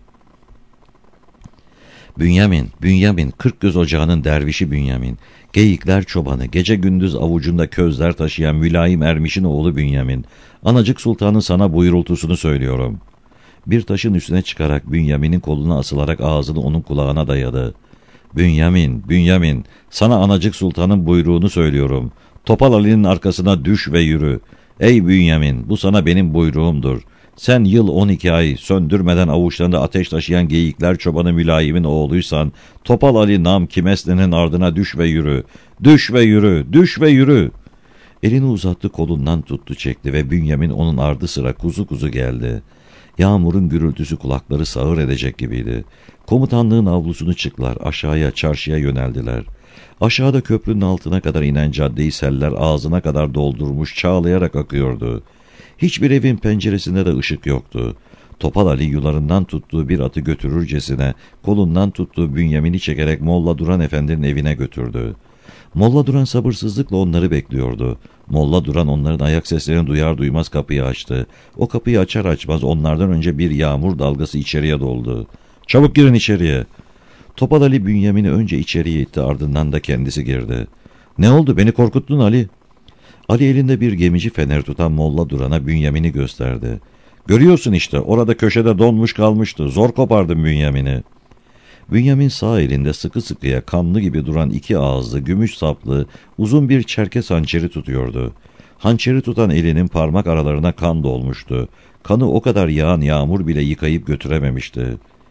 Bünyamin, Bünyamin, 40 göz ocağının dervişi Bünyamin. Geyikler çobanı, gece gündüz avucunda közler taşıyan mülayim Ermiş'in oğlu Bünyamin. Anacık Sultan'ın sana buyurultusunu söylüyorum. Bir taşın üstüne çıkarak Bünyamin'in koluna asılarak ağzını onun kulağına dayadı. Bünyamin, Bünyamin, sana Anacık Sultan'ın buyruğunu söylüyorum. Topal Ali'nin arkasına düş ve yürü. Ey Bünyamin, bu sana benim buyruğumdur. Sen yıl 12 ay söndürmeden avuçlarında ateş taşıyan geyikler çobanı mülayimin oğluysan, Topal Ali Nam Kimesne'nin ardına düş ve yürü. Düş ve yürü, düş ve yürü. Elini uzattı, kolundan tuttu, çekti ve Bünyamin onun ardı sıra kuzu kuzu geldi. Yağmurun gürültüsü kulakları sağır edecek gibiydi. Komutanlığın avlusunu çıktılar, aşağıya, çarşıya yöneldiler. Aşağıda köprünün altına kadar inen caddeyi seller ağzına kadar doldurmuş, çağlayarak akıyordu. Hiçbir evin penceresinde de ışık yoktu. Topal Ali yularından tuttuğu bir atı götürürcesine kolundan tuttuğu Bünyamin'i çekerek Molla Duran Efendi'nin evine götürdü. Molla Duran sabırsızlıkla onları bekliyordu. Molla Duran onların ayak seslerini duyar duymaz kapıyı açtı. O kapıyı açar açmaz onlardan önce bir yağmur dalgası içeriye doldu. "Çabuk girin içeriye." Topal Ali Bünyamin'i önce içeriye itti, ardından da kendisi girdi. "Ne oldu, beni korkuttun Ali?" Ali elinde bir gemici feneri tutan Molla Duran'a Bünyamin'i gösterdi. "Görüyorsun işte, orada köşede donmuş kalmıştı. Zor kopardım Bünyamin'i." Bünyamin sağ elinde sıkı sıkıya kanlı gibi duran iki ağızlı, gümüş saplı, uzun bir çerkes hançeri tutuyordu. Hançeri tutan elinin parmak aralarına kan dolmuştu. Kanı o kadar yağan yağmur bile yıkayıp götürememişti.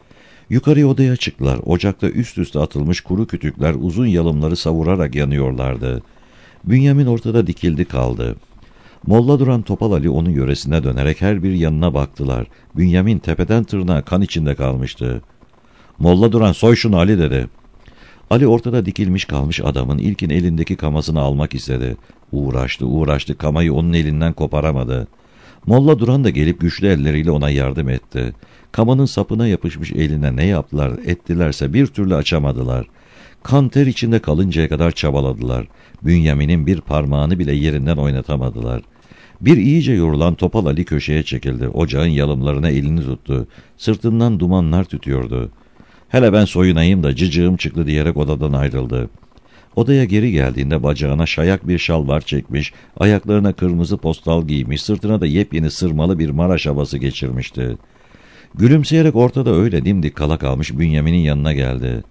Yukarı odaya çıktılar. Ocakta üst üste atılmış kuru kütükler uzun yalımları savurarak yanıyorlardı. Bünyamin ortada dikildi kaldı. Molla Duran, Topal Ali onun yöresine dönerek her bir yanına baktılar. Bünyamin tepeden tırnağa kan içinde kalmıştı. "Molla Duran, soy şunu Ali," dedi. Ali ortada dikilmiş kalmış adamın ilkin elindeki kamasını almak istedi. Uğraştı, kamayı onun elinden koparamadı. Molla Duran da gelip güçlü elleriyle ona yardım etti. Kamanın sapına yapışmış eline ne yaptılar ettilerse bir türlü açamadılar. Kan ter içinde kalıncaya kadar çabaladılar. Bünyamin'in bir parmağını bile yerinden oynatamadılar. Bir iyice yorulan Topal Ali köşeye çekildi. Ocağın yalımlarına elini tuttu. Sırtından dumanlar tütüyordu. "Hele ben soyunayım da cıcığım çıktı," diyerek odadan ayrıldı. Odaya geri geldiğinde bacağına şayak bir şalvar çekmiş, ayaklarına kırmızı postal giymiş, sırtına da yepyeni sırmalı bir Maraş havası geçirmişti. Gülümseyerek ortada öyle dimdik kala kalmış Bünyamin'in yanına geldi.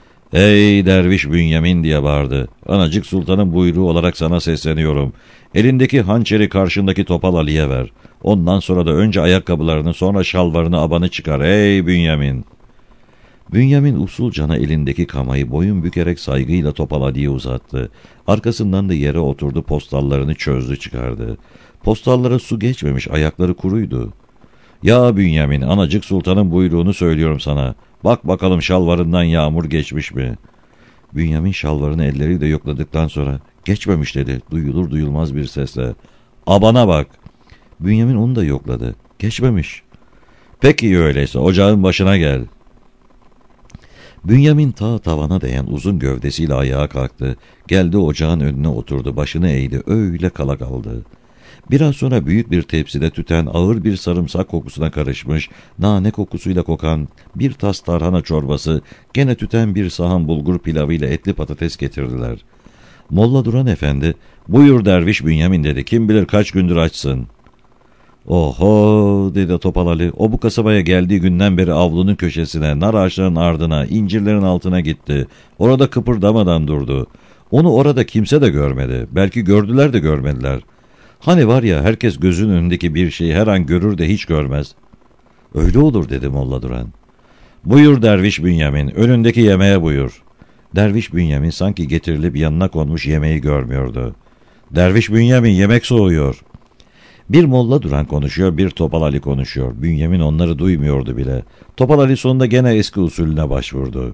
"Ey derviş Bünyamin," diye bağırdı. "Anacık Sultan'ın buyruğu olarak sana sesleniyorum. Elindeki hançeri karşındaki Topal Ali'ye ver. Ondan sonra da önce ayakkabılarını, sonra şalvarını, abanı çıkar. Ey Bünyamin!" Bünyamin usulcana elindeki kamayı boyun bükerek saygıyla Topal Ali'ye uzattı. Arkasından da yere oturdu, postallarını çözdü çıkardı. Postallara su geçmemiş, ayakları kuruydu. "Ya Bünyamin, Anacık Sultan'ın buyruğunu söylüyorum sana. Bak bakalım şalvarından yağmur geçmiş mi?" Bünyamin şalvarını elleriyle yokladıktan sonra "Geçmemiş," dedi duyulur duyulmaz bir sesle. "Abana bak." Bünyamin onu da yokladı. "Geçmemiş." "Peki öyleyse ocağın başına gel." Bünyamin tavana değen uzun gövdesiyle ayağa kalktı. Geldi ocağın önüne oturdu, başını eğdi, öyle kala kaldı. Biraz sonra büyük bir tepside tüten ağır bir sarımsak kokusuna karışmış, nane kokusuyla kokan bir tas tarhana çorbası, gene tüten bir sahan bulgur pilavıyla etli patates getirdiler. Molla Duran Efendi, "Buyur derviş Bünyamin," dedi. "Kim bilir kaç gündür açsın." "Oho," dedi Topal Ali. "O bu kasabaya geldiği günden beri avlunun köşesine, nar ağaçlarının ardına, incirlerin altına gitti. Orada kıpırdamadan durdu. Onu orada kimse de görmedi. Belki gördüler de görmediler. Hani var ya, herkes gözünün önündeki bir şeyi her an görür de hiç görmez." "Öyle olur," dedi Molla Duran. "Buyur derviş Bünyamin, önündeki yemeğe buyur." Derviş Bünyamin sanki getirilip yanına konmuş yemeği görmüyordu. "Derviş Bünyamin, yemek soğuyor." Bir Molla Duran konuşuyor, bir Topal Ali konuşuyor. Bünyamin onları duymuyordu bile. Topal Ali sonunda gene eski usulüne başvurdu.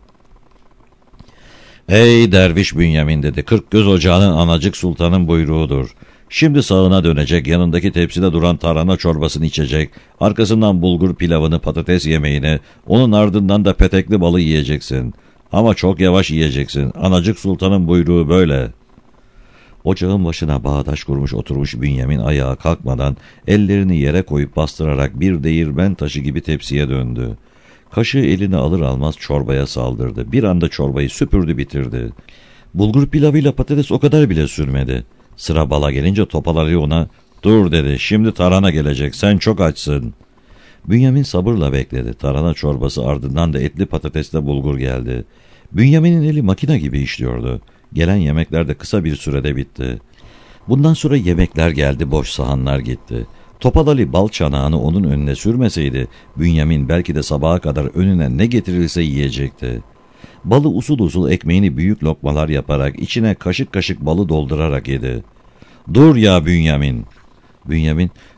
"Ey derviş Bünyamin," dedi. "Kırk göz ocağının Anacık Sultan'ın buyruğudur. Şimdi sağına dönecek, yanındaki tepside duran tarhana çorbasını içecek, arkasından bulgur pilavını, patates yemeğini, onun ardından da petekli balı yiyeceksin. Ama çok yavaş yiyeceksin. Anacık Sultan'ın buyruğu böyle." Ocağın başına bağdaş kurmuş oturmuş Bünyamin ayağa kalkmadan ellerini yere koyup bastırarak bir değirmen taşı gibi tepsiye döndü. Kaşığı eline alır almaz çorbaya saldırdı. Bir anda çorbayı süpürdü bitirdi. Bulgur pilavıyla patates o kadar bile sürmedi. Sıra bala gelince Topal Ali ona "Dur," dedi. "Şimdi tarhana gelecek. Sen çok açsın." Bünyamin sabırla bekledi. Tarhana çorbası, ardından da etli patatesle bulgur geldi. Bünyamin'in eli makine gibi işliyordu. Gelen yemekler de kısa bir sürede bitti. Bundan sonra yemekler geldi, boş sahanlar gitti. Topal Ali bal çanağını onun önüne sürmeseydi, Bünyamin belki de sabaha kadar önüne ne getirilse yiyecekti. Balı usul usul, ekmeğini büyük lokmalar yaparak, içine kaşık kaşık balı doldurarak yedi. "Dur ya Bünyamin." Bünyamin,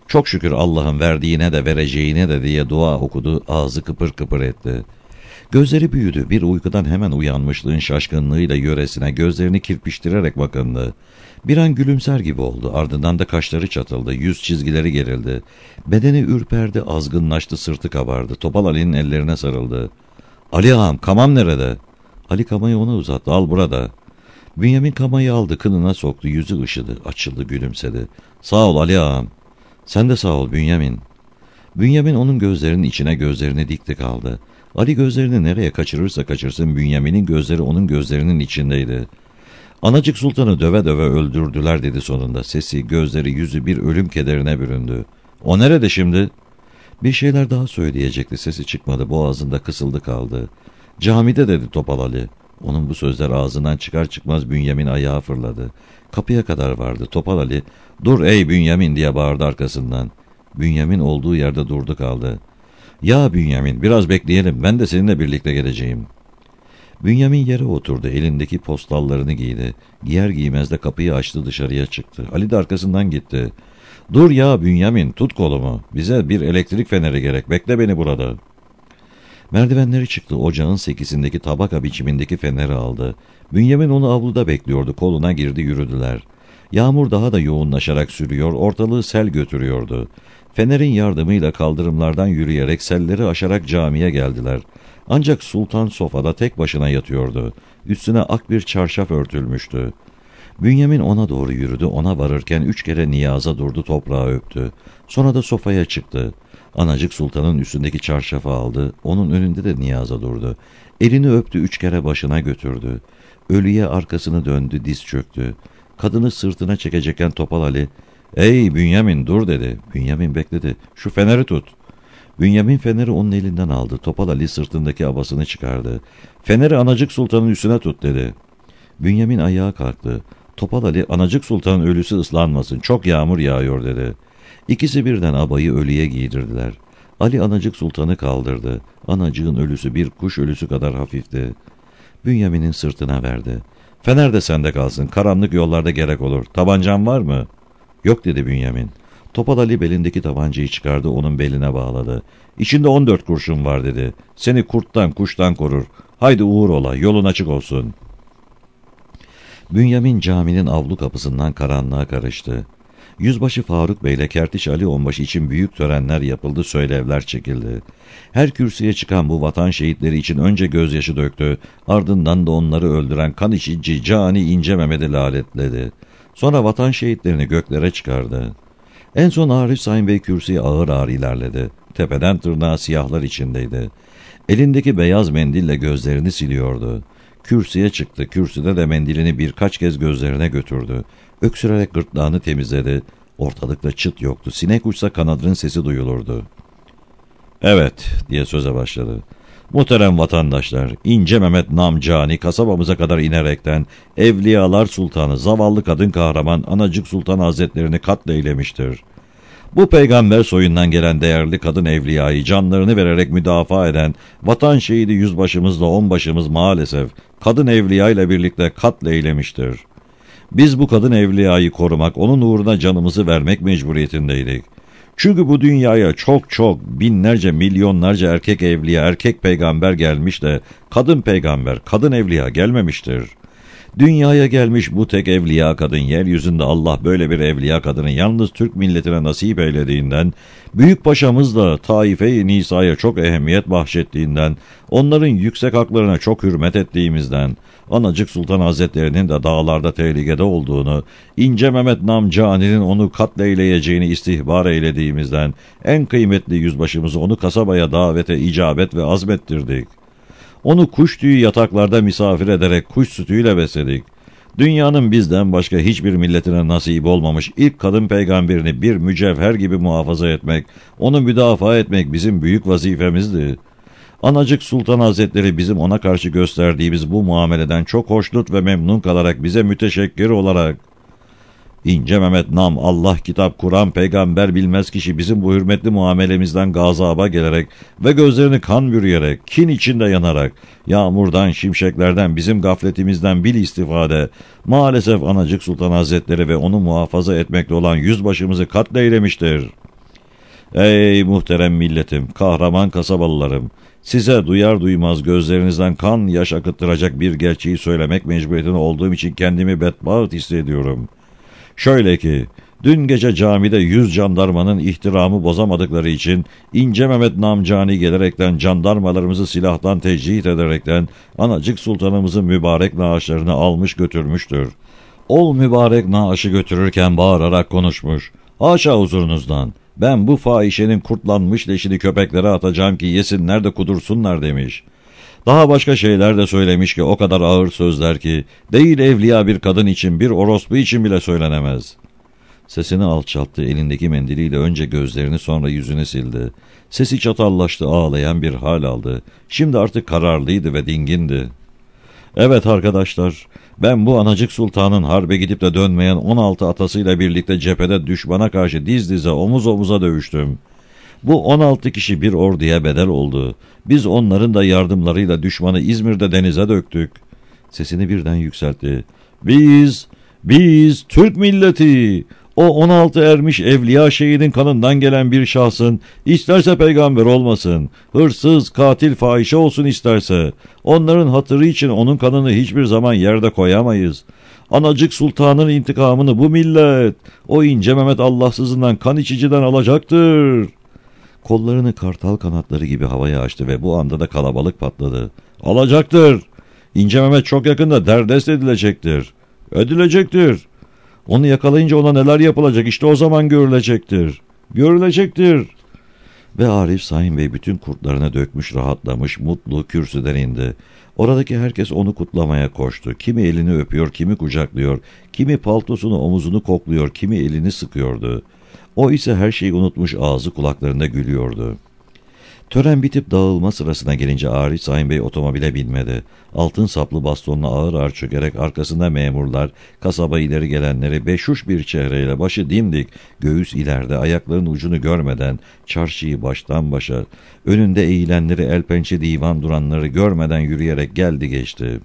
Çok şükür Allah'ın verdiğine de vereceğine de diye dua okudu, ağzı kıpır kıpır etti. Gözleri büyüdü, bir uykudan hemen uyanmışlığın şaşkınlığıyla yöresine gözlerini kirpiştirerek bakındı. Bir an gülümser gibi oldu, ardından da kaşları çatıldı, yüz çizgileri gerildi. Bedeni ürperdi, azgınlaştı, sırtı kabardı. Topal Ali'nin ellerine sarıldı. "Ali ağam, kamam nerede?" Ali kamayı ona uzattı, "Al burada." Bünyamin kamayı aldı, kınına soktu, yüzü ışıdı, açıldı, gülümsedi. "Sağ ol Ali ağam." "Sen de sağ ol Bünyamin." Bünyamin onun gözlerinin içine gözlerini dikti kaldı. Ali gözlerini nereye kaçırırsa kaçırsın Bünyamin'in gözleri onun gözlerinin içindeydi. "Anacık Sultan'ı döve döve öldürdüler" dedi sonunda. Sesi, gözleri, yüzü bir ölüm kederine büründü. "O nerede şimdi?" Bir şeyler daha söyleyecekti, sesi çıkmadı, boğazında kısıldı kaldı. "Camide" dedi Topal Ali. Onun bu sözler ağzından çıkar çıkmaz Bünyamin ayağa fırladı. Kapıya kadar vardı. Topal Ali, "Dur ey Bünyamin" diye bağırdı arkasından. Bünyamin olduğu yerde durdu kaldı. "Ya Bünyamin, biraz bekleyelim, ben de seninle birlikte geleceğim." Bünyamin yere oturdu, elindeki postallarını giydi. Giyer giymez de kapıyı açtı, dışarıya çıktı. Ali de arkasından gitti. "Dur ya Bünyamin, tut kolumu. Bize bir elektrik feneri gerek, bekle beni burada." Merdivenleri çıktı, ocağın sekisindeki tabaka biçimindeki feneri aldı. Bünyamin onu avluda bekliyordu, koluna girdi, yürüdüler. Yağmur daha da yoğunlaşarak sürüyor, ortalığı sel götürüyordu. Fenerin yardımıyla kaldırımlardan yürüyerek selleri aşarak camiye geldiler. Ancak sultan sofada tek başına yatıyordu. Üstüne ak bir çarşaf örtülmüştü. Bünyamin ona doğru yürüdü, ona varırken 3 kere niyaza durdu, toprağı öptü. Sonra da sofaya çıktı. Anacık Sultan'ın üstündeki çarşafı aldı, onun önünde de niyaza durdu. Elini öptü, 3 kere başına götürdü. Ölüye arkasını döndü, diz çöktü. Kadını sırtına çekecekken Topal Ali, "Ey Bünyamin, dur" dedi. Bünyamin bekledi. "Şu feneri tut." Bünyamin feneri onun elinden aldı. Topal Ali sırtındaki abasını çıkardı. "Feneri Anacık Sultan'ın üstüne tut" dedi. Bünyamin ayağa kalktı. Topal Ali, "Anacık Sultan'ın ölüsü ıslanmasın, çok yağmur yağıyor" dedi. İkisi birden abayı ölüye giydirdiler. Ali Anacık Sultan'ı kaldırdı. Anacığın ölüsü bir kuş ölüsü kadar hafifti. Bünyamin'in sırtına verdi. "Fener de sende kalsın, karanlık yollarda gerek olur. Tabancan var mı?" "Yok" dedi Bünyamin. Topal Ali belindeki tabancayı çıkardı, onun beline bağladı. "İçinde 14 kurşun var" dedi. "Seni kurttan kuştan korur. Haydi uğur ola, yolun açık olsun." Bünyamin caminin avlu kapısından karanlığa karıştı. Yüzbaşı Faruk Bey ile Kertiş Ali Onbaşı için büyük törenler yapıldı, söylevler çekildi. Her kürsüye çıkan bu vatan şehitleri için önce gözyaşı döktü, ardından da onları öldüren kan içici Cani İnce Mehmet'i lanetledi. Sonra vatan şehitlerini göklere çıkardı. En son Arif Sayın Bey kürsüye ağır ağır ilerledi. Tepeden tırnağa siyahlar içindeydi. Elindeki beyaz mendille gözlerini siliyordu. Kürsüye çıktı. Kürsüde de mendilini birkaç kez gözlerine götürdü. Öksürerek gırtlağını temizledi. Ortalıkta çıt yoktu. Sinek uçsa kanadının sesi duyulurdu. "Evet" diye söze başladı. "Muhterem vatandaşlar, İnce Mehmet Namcani kasabamıza kadar inerekten Evliyalar Sultanı, zavallı kadın kahraman Anacık Sultan Hazretlerini katleylemiştir. Bu peygamber soyundan gelen değerli kadın evliyayı canlarını vererek müdafaa eden vatan şehidi yüzbaşımızla onbaşımız maalesef kadın evliya ile birlikte katleylemiştir. Biz bu kadın evliyayı korumak, onun uğruna canımızı vermek mecburiyetindeydik. Çünkü bu dünyaya çok binlerce milyonlarca erkek evliya, erkek peygamber gelmiş de kadın peygamber, kadın evliya gelmemiştir. Dünyaya gelmiş bu tek evliya kadın, yeryüzünde Allah böyle bir evliya kadını yalnız Türk milletine nasip eylediğinden, büyük paşamız da Taife-i Nisa'ya çok ehemmiyet bahşettiğinden, onların yüksek haklarına çok hürmet ettiğimizden, Anacık Sultan Hazretlerinin de dağlarda tehlikede olduğunu, İnce Mehmet Namcani'nin onu katleyleyeceğini istihbar eylediğimizden, en kıymetli yüzbaşımızı onu kasabaya davete icabet ve azmettirdik. Onu kuş tüyü yataklarda misafir ederek kuş sütüyle besledik. Dünyanın bizden başka hiçbir milletine nasip olmamış ilk kadın peygamberini bir mücevher gibi muhafaza etmek, onu müdafaa etmek bizim büyük vazifemizdi. Anacık Sultan Hazretleri bizim ona karşı gösterdiğimiz bu muameleden çok hoşnut ve memnun kalarak bize müteşekkir olarak, İnce Mehmet Nam, Allah, kitap, Kur'an, peygamber bilmez kişi bizim bu hürmetli muamelemizden gazaba gelerek ve gözlerini kan bürüyerek, kin içinde yanarak, yağmurdan, şimşeklerden, bizim gafletimizden bil istifade, maalesef Anacık Sultan Hazretleri ve onu muhafaza etmekte olan yüzbaşımızı katleylemiştir. Ey muhterem milletim, kahraman kasabalılarım! Size duyar duymaz gözlerinizden kan yaş akıttıracak bir gerçeği söylemek mecburiyetinde olduğum için kendimi bedbaht hissediyorum. Şöyle ki, dün gece camide 100 jandarmanın ihtiramı bozamadıkları için İnce Mehmet Namcani gelerekten jandarmalarımızı silahtan tecrit ederekten Anacık Sultanımızın mübarek naaşlarını almış götürmüştür. Ol mübarek naaşı götürürken bağırarak konuşmuş. Haşa huzurunuzdan, ben bu fahişenin kurtlanmış leşini köpeklere atacağım ki yesinler de kudursunlar demiş. Daha başka şeyler de söylemiş ki o kadar ağır sözler ki değil evliya bir kadın için, bir orospu için bile söylenemez. Sesini alçalttı, elindeki mendiliyle önce gözlerini sonra yüzünü sildi. Sesi çatallaştı, ağlayan bir hal aldı. Şimdi artık kararlıydı ve dingindi. Evet arkadaşlar, ben bu Anacık Sultan'ın harbe gidip de dönmeyen 16 atasıyla birlikte cephede düşmana karşı diz dize omuz omuza dövüştüm. Bu 16 kişi bir orduya bedel oldu. Biz onların da yardımlarıyla düşmanı İzmir'de denize döktük. Sesini birden yükseltti. Biz Türk milleti, o 16 ermiş evliya şehidin kanından gelen bir şahsın, isterse peygamber olmasın, hırsız, katil, fahişe olsun isterse, onların hatırı için onun kanını hiçbir zaman yerde koyamayız. Anacık Sultan'ın intikamını bu millet, o ince Mehmet Allahsızından, kan içiciden alacaktır. Kollarını kartal kanatları gibi havaya açtı ve bu anda da kalabalık patladı. Alacaktır. İnce Mehmet çok yakında derdest edilecektir. Edilecektir. Onu yakalayınca ona neler yapılacak işte o zaman görülecektir. Görülecektir. Ve Arif Sayın Bey bütün kurtlarına dökmüş, rahatlamış, mutlu kürsüden indi. Oradaki herkes onu kutlamaya koştu. Kimi elini öpüyor, kimi kucaklıyor, kimi paltosunu, omuzunu kokluyor, kimi elini sıkıyordu. O ise her şeyi unutmuş, ağzı kulaklarında gülüyordu. Tören bitip dağılma sırasına gelince Arif Sayın Bey otomobile binmedi. Altın saplı bastonla ağır ağır çökerek arkasında memurlar, kasaba ileri gelenleri beşuş bir çehreyle başı dimdik, göğüs ileride, ayaklarının ucunu görmeden çarşıyı baştan başa, önünde eğilenleri, el pençe divan duranları görmeden yürüyerek geldi geçti.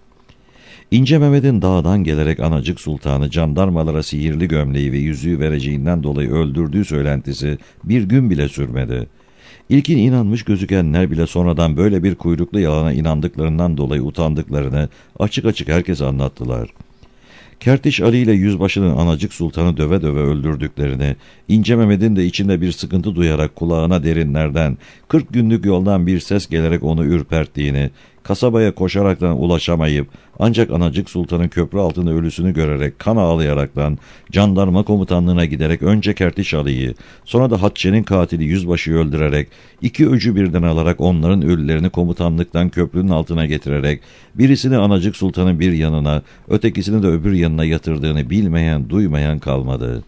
İnce Mehmet'in dağdan gelerek Anacık Sultan'ı jandarmalara sihirli gömleği ve yüzüğü vereceğinden dolayı öldürdüğü söylentisi bir gün bile sürmedi. İlkin inanmış gözükenler bile sonradan böyle bir kuyruklu yalana inandıklarından dolayı utandıklarını açık açık herkese anlattılar. Kertiş Ali ile Yüzbaşı'nın Anacık Sultan'ı döve döve öldürdüklerini, İnce Mehmet'in de içinde bir sıkıntı duyarak kulağına derinlerden, 40 günlük yoldan bir ses gelerek onu ürperttiğini, kasabaya koşaraktan ulaşamayıp, ancak Anacık Sultan'ın köprü altında ölüsünü görerek kan ağlayaraktan, jandarma komutanlığına giderek önce Kertiş Ali'yi, sonra da Hatice'nin katili Yüzbaşı'yı öldürerek, 2 öcü birden alarak onların ölülerini komutanlıktan köprünün altına getirerek, birisini Anacık Sultan'ın bir yanına, ötekisini de öbür yanına yatırdığını bilmeyen, duymayan kalmadı.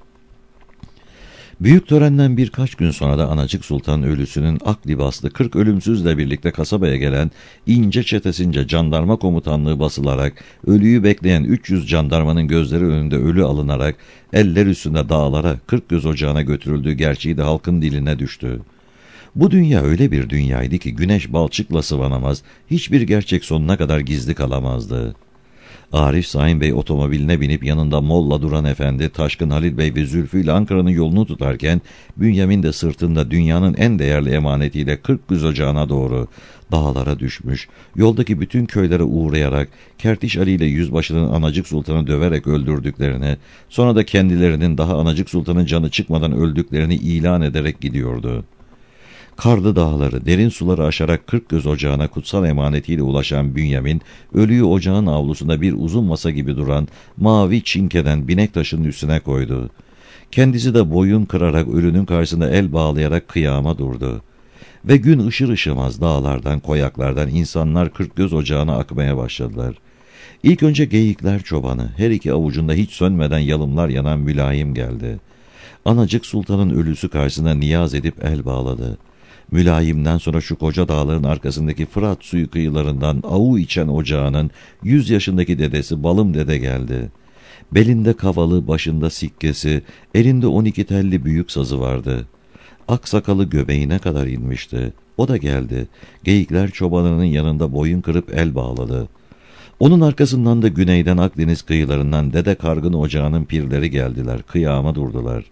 Büyük törenden birkaç gün sonra da Anacık Sultan ölüsünün ak libaslı 40 ölümsüzle birlikte kasabaya gelen ince çetesince jandarma komutanlığı basılarak ölüyü bekleyen 300 jandarmanın gözleri önünde ölü alınarak eller üstünde dağlara 40 göz ocağına götürüldüğü gerçeği de halkın diline düştü. Bu dünya öyle bir dünyaydı ki güneş balçıkla sıvanamaz, hiçbir gerçek sonuna kadar gizli kalamazdı. Arif Sayın Bey otomobiline binip yanında Molla Duran Efendi, Taşkın Halil Bey ve Zülfü ile Ankara'nın yolunu tutarken Bünyamin de sırtında dünyanın en değerli emanetiyle 40 güz ocağına doğru dağlara düşmüş, yoldaki bütün köylere uğrayarak Kertiş Ali ile Yüzbaşı'nın Anacık Sultan'ı döverek öldürdüklerini, sonra da kendilerinin daha Anacık Sultan'ın canı çıkmadan öldüklerini ilan ederek gidiyordu. Karlı dağları, derin suları aşarak 40 göz ocağına kutsal emanetiyle ulaşan Bünyamin, ölüyü ocağın avlusunda bir uzun masa gibi duran mavi çinkeden binek taşının üstüne koydu. Kendisi de boyun kırarak ölünün karşısında el bağlayarak kıyama durdu. Ve gün ışır ışımaz dağlardan, koyaklardan insanlar 40 göz ocağına akmaya başladılar. İlk önce geyikler çobanı, her iki avucunda hiç sönmeden yalımlar yanan mülayim geldi. Anacık Sultan'ın ölüsü karşısında niyaz edip el bağladı. Mülayimden sonra şu koca dağların arkasındaki Fırat suyu kıyılarından avu içen ocağının 100 yaşındaki dedesi Balım Dede geldi. Belinde kavalı, başında sikkesi, elinde 12 telli büyük sazı vardı. Aksakalı göbeğine kadar inmişti. O da geldi. Geyikler çobanının yanında boyun kırıp el bağladı. Onun arkasından da güneyden Akdeniz kıyılarından Dede Kargın ocağının pirleri geldiler. Kıyama durdular.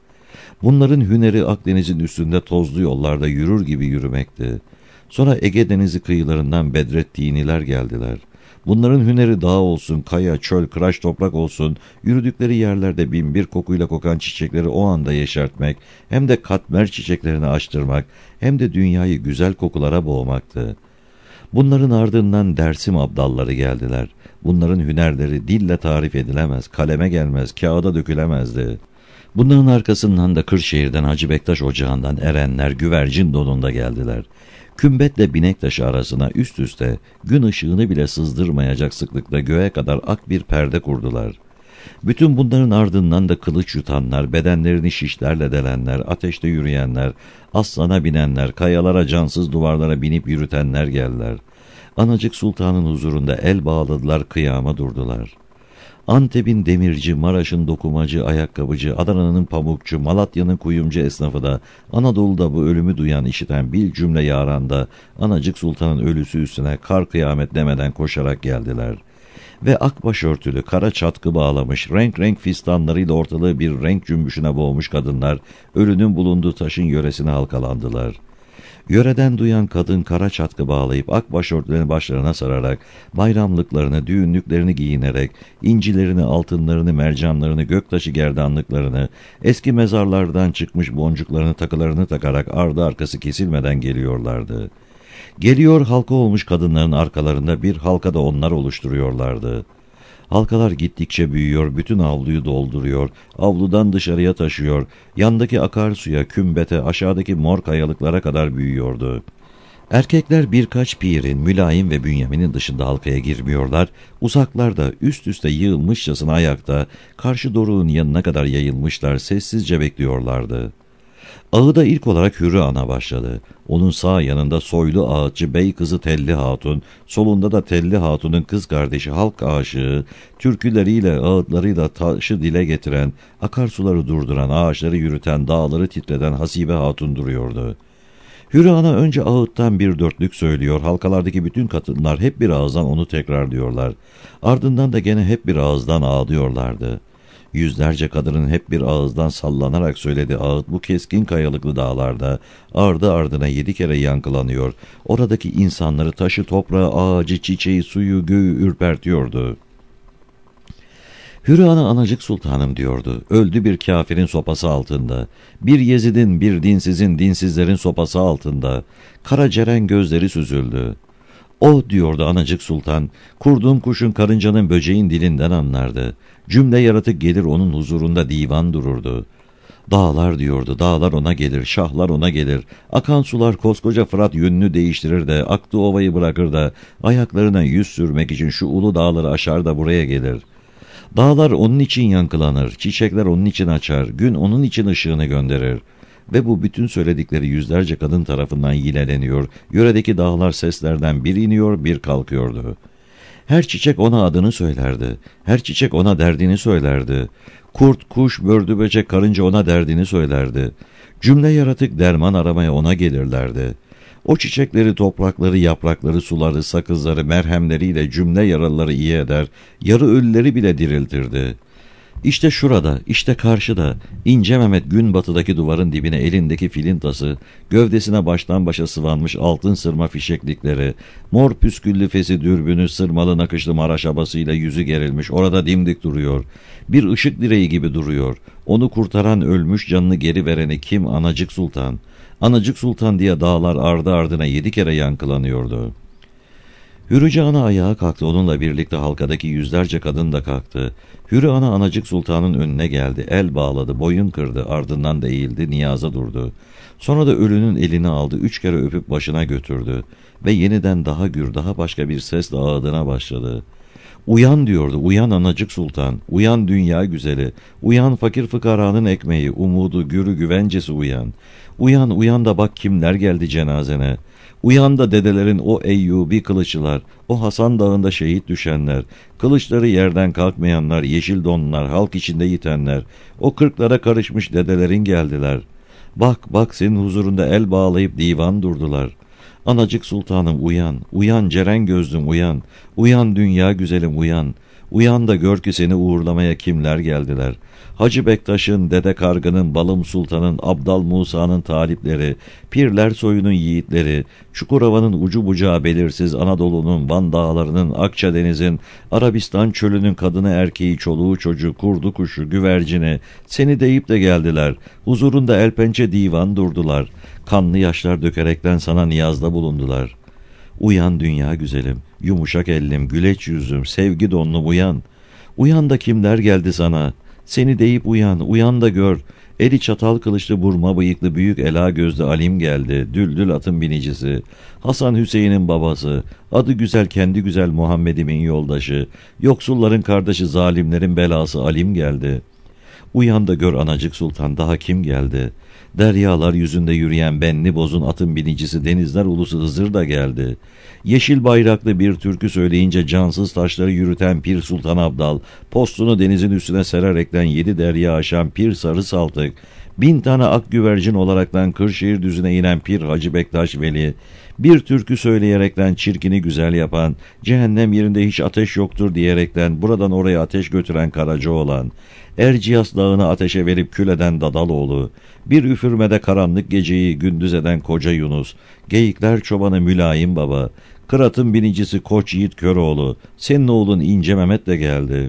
Bunların hüneri Akdeniz'in üstünde tozlu yollarda yürür gibi yürümekti. Sonra Ege Denizi kıyılarından Bedreddiniler geldiler. Bunların hüneri dağ olsun, kaya, çöl, kıraç toprak olsun, yürüdükleri yerlerde binbir kokuyla kokan çiçekleri o anda yeşertmek, hem de katmer çiçeklerini açtırmak, hem de dünyayı güzel kokulara boğmaktı. Bunların ardından Dersim abdalları geldiler. Bunların hünerleri dille tarif edilemez, kaleme gelmez, kağıda dökülemezdi. Bunların arkasından da Kırşehir'den Hacı Bektaş Ocağı'ndan erenler güvercin donunda geldiler. Kümbetle Binektaşı arasına üst üste gün ışığını bile sızdırmayacak sıklıkta göğe kadar ak bir perde kurdular. Bütün bunların ardından da kılıç yutanlar, bedenlerini şişlerle delenler, ateşte yürüyenler, aslana binenler, kayalara cansız duvarlara binip yürütenler geldiler. Anacık Sultan'ın huzurunda el bağladılar, kıyama durdular. Antep'in demirci, Maraş'ın dokumacı, ayakkabıcı, Adana'nın pamukçu, Malatya'nın kuyumcu esnafı da, Anadolu'da bu ölümü duyan, işiten bil cümle yaranda, Anacık Sultan'ın ölüsü üstüne kar kıyamet demeden koşarak geldiler. Ve ak başörtülü, kara çatkı bağlamış, renk renk fistanlarıyla ortalığı bir renk cümbüşüne boğmuş kadınlar, ölünün bulunduğu taşın yöresine halkalandılar. Yöreden duyan kadın kara çatkı bağlayıp ak başörtülerini başlarına sararak, bayramlıklarını, düğünlüklerini giyinerek, incilerini, altınlarını, mercanlarını, göktaşı gerdanlıklarını, eski mezarlardan çıkmış boncuklarını, takılarını takarak ardı arkası kesilmeden geliyorlardı. Geliyor halka olmuş kadınların arkalarında bir halka da onlar oluşturuyorlardı. Halkalar gittikçe büyüyor, bütün avluyu dolduruyor, avludan dışarıya taşıyor, yandaki akarsuya, kümbete, aşağıdaki mor kayalıklara kadar büyüyordu. Erkekler birkaç pirin, Mülayim ve Bünyamin'in dışında halkaya girmiyorlar, uzaklarda üst üste yığılmışçasına ayakta, karşı doruğun yanına kadar yayılmışlar, sessizce bekliyorlardı. Ağıda ilk olarak Hürrü Ana başladı. Onun sağ yanında soylu ağıtçı bey kızı Telli Hatun, solunda da Telli Hatun'un kız kardeşi halk aşığı, türküleriyle ağıtlarıyla taşı dile getiren, akarsuları durduran, ağaçları yürüten, dağları titreden Hasibe Hatun duruyordu. Hürrü Ana önce ağıttan bir dörtlük söylüyor, halkalardaki bütün kadınlar hep bir ağızdan onu tekrarlıyorlar. Ardından da gene hep bir ağızdan ağlıyorlardı. Yüzlerce kadının hep bir ağızdan sallanarak söylediği ağıt bu keskin kayalıklı dağlarda ardı ardına 7 kere yankılanıyor. Oradaki insanları, taşı, toprağı, ağacı, çiçeği, suyu, göğü ürpertiyordu. Hürrü Ana Anacık Sultanım diyordu. Öldü bir kafirin sopası altında. Bir Yezid'in, bir dinsizin, dinsizlerin sopası altında. Kara ceren gözleri süzüldü. O diyordu Anacık Sultan, kurduğum kuşun, karıncanın, böceğin dilinden anlardı. Cümle yaratık gelir onun huzurunda divan dururdu. Dağlar diyordu, dağlar ona gelir, şahlar ona gelir. Akan sular koskoca Fırat yönünü değiştirir de, aktığı ovayı bırakır da, ayaklarına yüz sürmek için şu ulu dağları aşar da buraya gelir. Dağlar onun için yankılanır, çiçekler onun için açar, gün onun için ışığını gönderir. Ve bu bütün söyledikleri yüzlerce kadın tarafından yineleniyor, yöredeki dağlar seslerden bir iniyor, bir kalkıyordu. Her çiçek ona adını söylerdi, her çiçek ona derdini söylerdi. Kurt, kuş, bördü, böcek, karınca ona derdini söylerdi. Cümle yaratık derman aramaya ona gelirlerdi. O çiçekleri, toprakları, yaprakları, suları, sakızları, merhemleriyle cümle yaralıları iyi eder, yarı ölüleri bile diriltirdi. İşte şurada, işte karşıda, İnce Mehmet günbatıdaki duvarın dibine elindeki filintası, gövdesine baştan başa sıvanmış altın sırma fişeklikleri, mor püsküllü fesi dürbünü, sırmalı nakışlı Maraş abasıyla yüzü gerilmiş, orada dimdik duruyor. Bir ışık direği gibi duruyor. Onu kurtaran, ölmüş canını geri vereni kim? Anacık Sultan. Anacık Sultan diye dağlar ardı ardına 7 kere yankılanıyordu. Hürrü Ana ayağa kalktı, onunla birlikte halkadaki yüzlerce kadın da kalktı. Hürrü Ana Anacık Sultan'ın önüne geldi, el bağladı, boyun kırdı, ardından da eğildi, niyaza durdu. Sonra da ölünün elini aldı, 3 kere öpüp başına götürdü ve yeniden daha gür, daha başka bir sesle ağıdına başladı. Uyan diyordu, uyan Anacık Sultan, uyan dünya güzeli, uyan fakir fıkaranın ekmeği, umudu, gürü, güvencesi uyan. Uyan, uyan da bak kimler geldi cenazene. Uyan da dedelerin o Eyyubi kılıççılar, o Hasan Dağı'nda şehit düşenler, kılıçları yerden kalkmayanlar, yeşil donlar, halk içinde yitenler, o kırklara karışmış dedelerin geldiler. Bak, bak senin huzurunda el bağlayıp divan durdular. Anacık Sultanım uyan, uyan ceren gözlüm uyan, uyan dünya güzelim uyan, Uyan da gör ki seni uğurlamaya kimler geldiler. Hacı Bektaş'ın, Dede Kargı'nın, Balım Sultan'ın, Abdal Musa'nın talipleri, Pirler soyunun yiğitleri, Çukurova'nın ucu bucağı belirsiz, Anadolu'nun, Van Dağları'nın, Akçadeniz'in, Arabistan çölünün kadını erkeği, çoluğu çocuğu, kurdu kuşu, güvercini, seni deyip de geldiler. Huzurunda el pençe divan durdular. Kanlı yaşlar dökerekten sana niyazda bulundular. Uyan dünya güzelim, yumuşak ellim, güleç yüzüm, sevgi donlum uyan. Uyan da kimler geldi sana? Seni deyip uyan, uyan da gör. Eli çatal kılıçlı, burma bıyıklı, büyük ela gözlü Alim geldi. Düldül atın binicisi. Hasan Hüseyin'in babası. Adı güzel, kendi güzel Muhammed'imin yoldaşı. Yoksulların kardeşi, zalimlerin belası Alim geldi. Uyan da gör anacık sultan, daha kim geldi? Deryalar yüzünde yürüyen benli bozun atın binicisi, denizler ulusu Hızır da geldi. Yeşil bayraklı bir türkü söyleyince cansız taşları yürüten Pir Sultan Abdal, postunu denizin üstüne sererekten 7 derya aşan Pir Sarı Saltık, 1000 tane ak güvercin olaraktan Kırşehir düzüne inen Pir Hacı Bektaş Veli, bir türkü söyleyerekten çirkini güzel yapan, cehennem yerinde hiç ateş yoktur diyerekten buradan oraya ateş götüren Karacaoğlan, Erciyes dağını ateşe verip kül eden Dadaloğlu, bir üfürmede karanlık geceyi gündüz eden Koca Yunus, Geyikler çobanı Mülayim Baba, Kırat'ın binicisi Koç Yiğit Köroğlu, senin oğlun İnce Mehmet de geldi.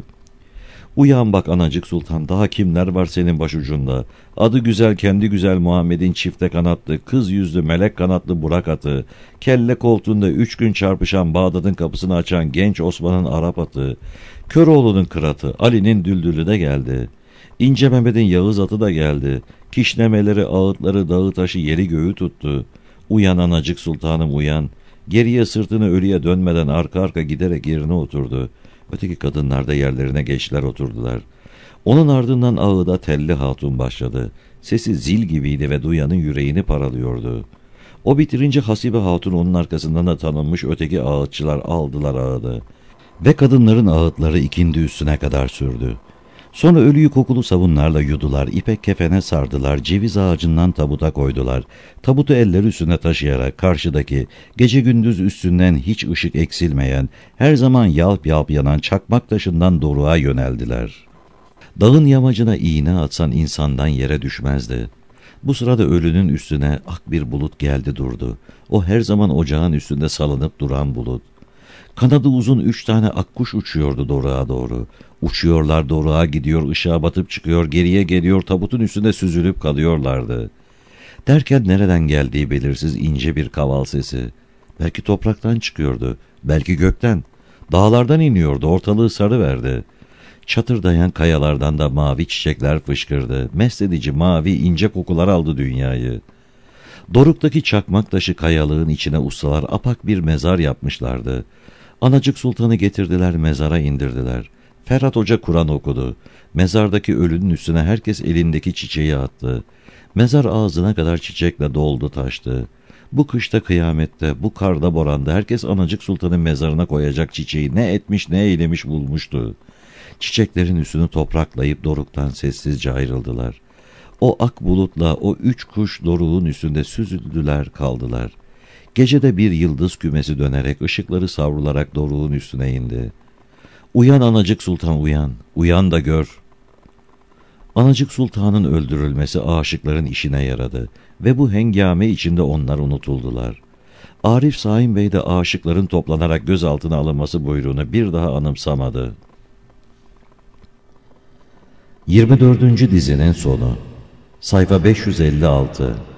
Uyan bak anacık sultan, daha kimler var senin başucunda? Adı güzel, kendi güzel Muhammed'in çifte kanatlı, kız yüzlü, melek kanatlı Burak atı, kelle koltuğunda 3 gün çarpışan Bağdat'ın kapısını açan genç Osman'ın Arap atı, Köroğlu'nun Kırat'ı, Ali'nin Düldülü de geldi. İnce Mehmet'in Yağız atı da geldi. Kişnemeleri, ağıtları, dağı taşı yeri göğü tuttu. Uyan anacık sultanım uyan. Geriye sırtını ölüye dönmeden arka arka giderek yerine oturdu. Öteki kadınlar da yerlerine geçtiler, oturdular. Onun ardından ağıda Telli Hatun başladı. Sesi zil gibiydi ve duyanın yüreğini paralıyordu. O bitirince Hasibe Hatun, onun arkasından da tanınmış öteki ağıtçılar aldılar ağıdı. Ve kadınların ağıtları ikindi üstüne kadar sürdü. Sonra ölüyü kokulu sabunlarla yudular, ipek kefene sardılar, ceviz ağacından tabuta koydular. Tabutu eller üstüne taşıyarak karşıdaki, gece gündüz üstünden hiç ışık eksilmeyen, her zaman yalp yalp yanan çakmak taşından doruğa yöneldiler. Dağın yamacına iğne atsan insandan yere düşmezdi. Bu sırada ölünün üstüne ak bir bulut geldi durdu. O her zaman ocağın üstünde salınıp duran bulut. Kanadı uzun 3 tane akkuş uçuyordu doruğa doğru. Uçuyorlar, doruğa gidiyor, ışığa batıp çıkıyor, geriye geliyor, tabutun üstünde süzülüp kalıyorlardı. Derken nereden geldiği belirsiz ince bir kaval sesi. Belki topraktan çıkıyordu, belki gökten. Dağlardan iniyordu, ortalığı sarıverdi. Çatırdayan kayalardan da mavi çiçekler fışkırdı. Mest edici mavi ince kokular aldı dünyayı. Doruktaki çakmak taşı kayalığın içine ustalar apak bir mezar yapmışlardı. Anacık Sultan'ı getirdiler, mezara indirdiler. Ferhat Hoca Kur'an okudu. Mezardaki ölünün üstüne herkes elindeki çiçeği attı. Mezar ağzına kadar çiçekle doldu taştı. Bu kışta kıyamette, bu karda boranda herkes Anacık Sultan'ın mezarına koyacak çiçeği ne etmiş ne eylemiş bulmuştu. Çiçeklerin üstünü topraklayıp doruktan sessizce ayrıldılar. O ak bulutla o 3 kuş doruğun üstünde süzüldüler kaldılar. Gecede bir yıldız kümesi dönerek ışıkları savrularak doruğun üstüne indi. Uyan Anacık Sultan uyan, uyan da gör. Anacık Sultan'ın öldürülmesi aşıkların işine yaradı ve bu hengame içinde onlar unutuldular. Arif Saim Bey de aşıkların toplanarak gözaltına alınması buyruğunu bir daha anımsamadı. 24. dizinin sonu. Sayfa 556.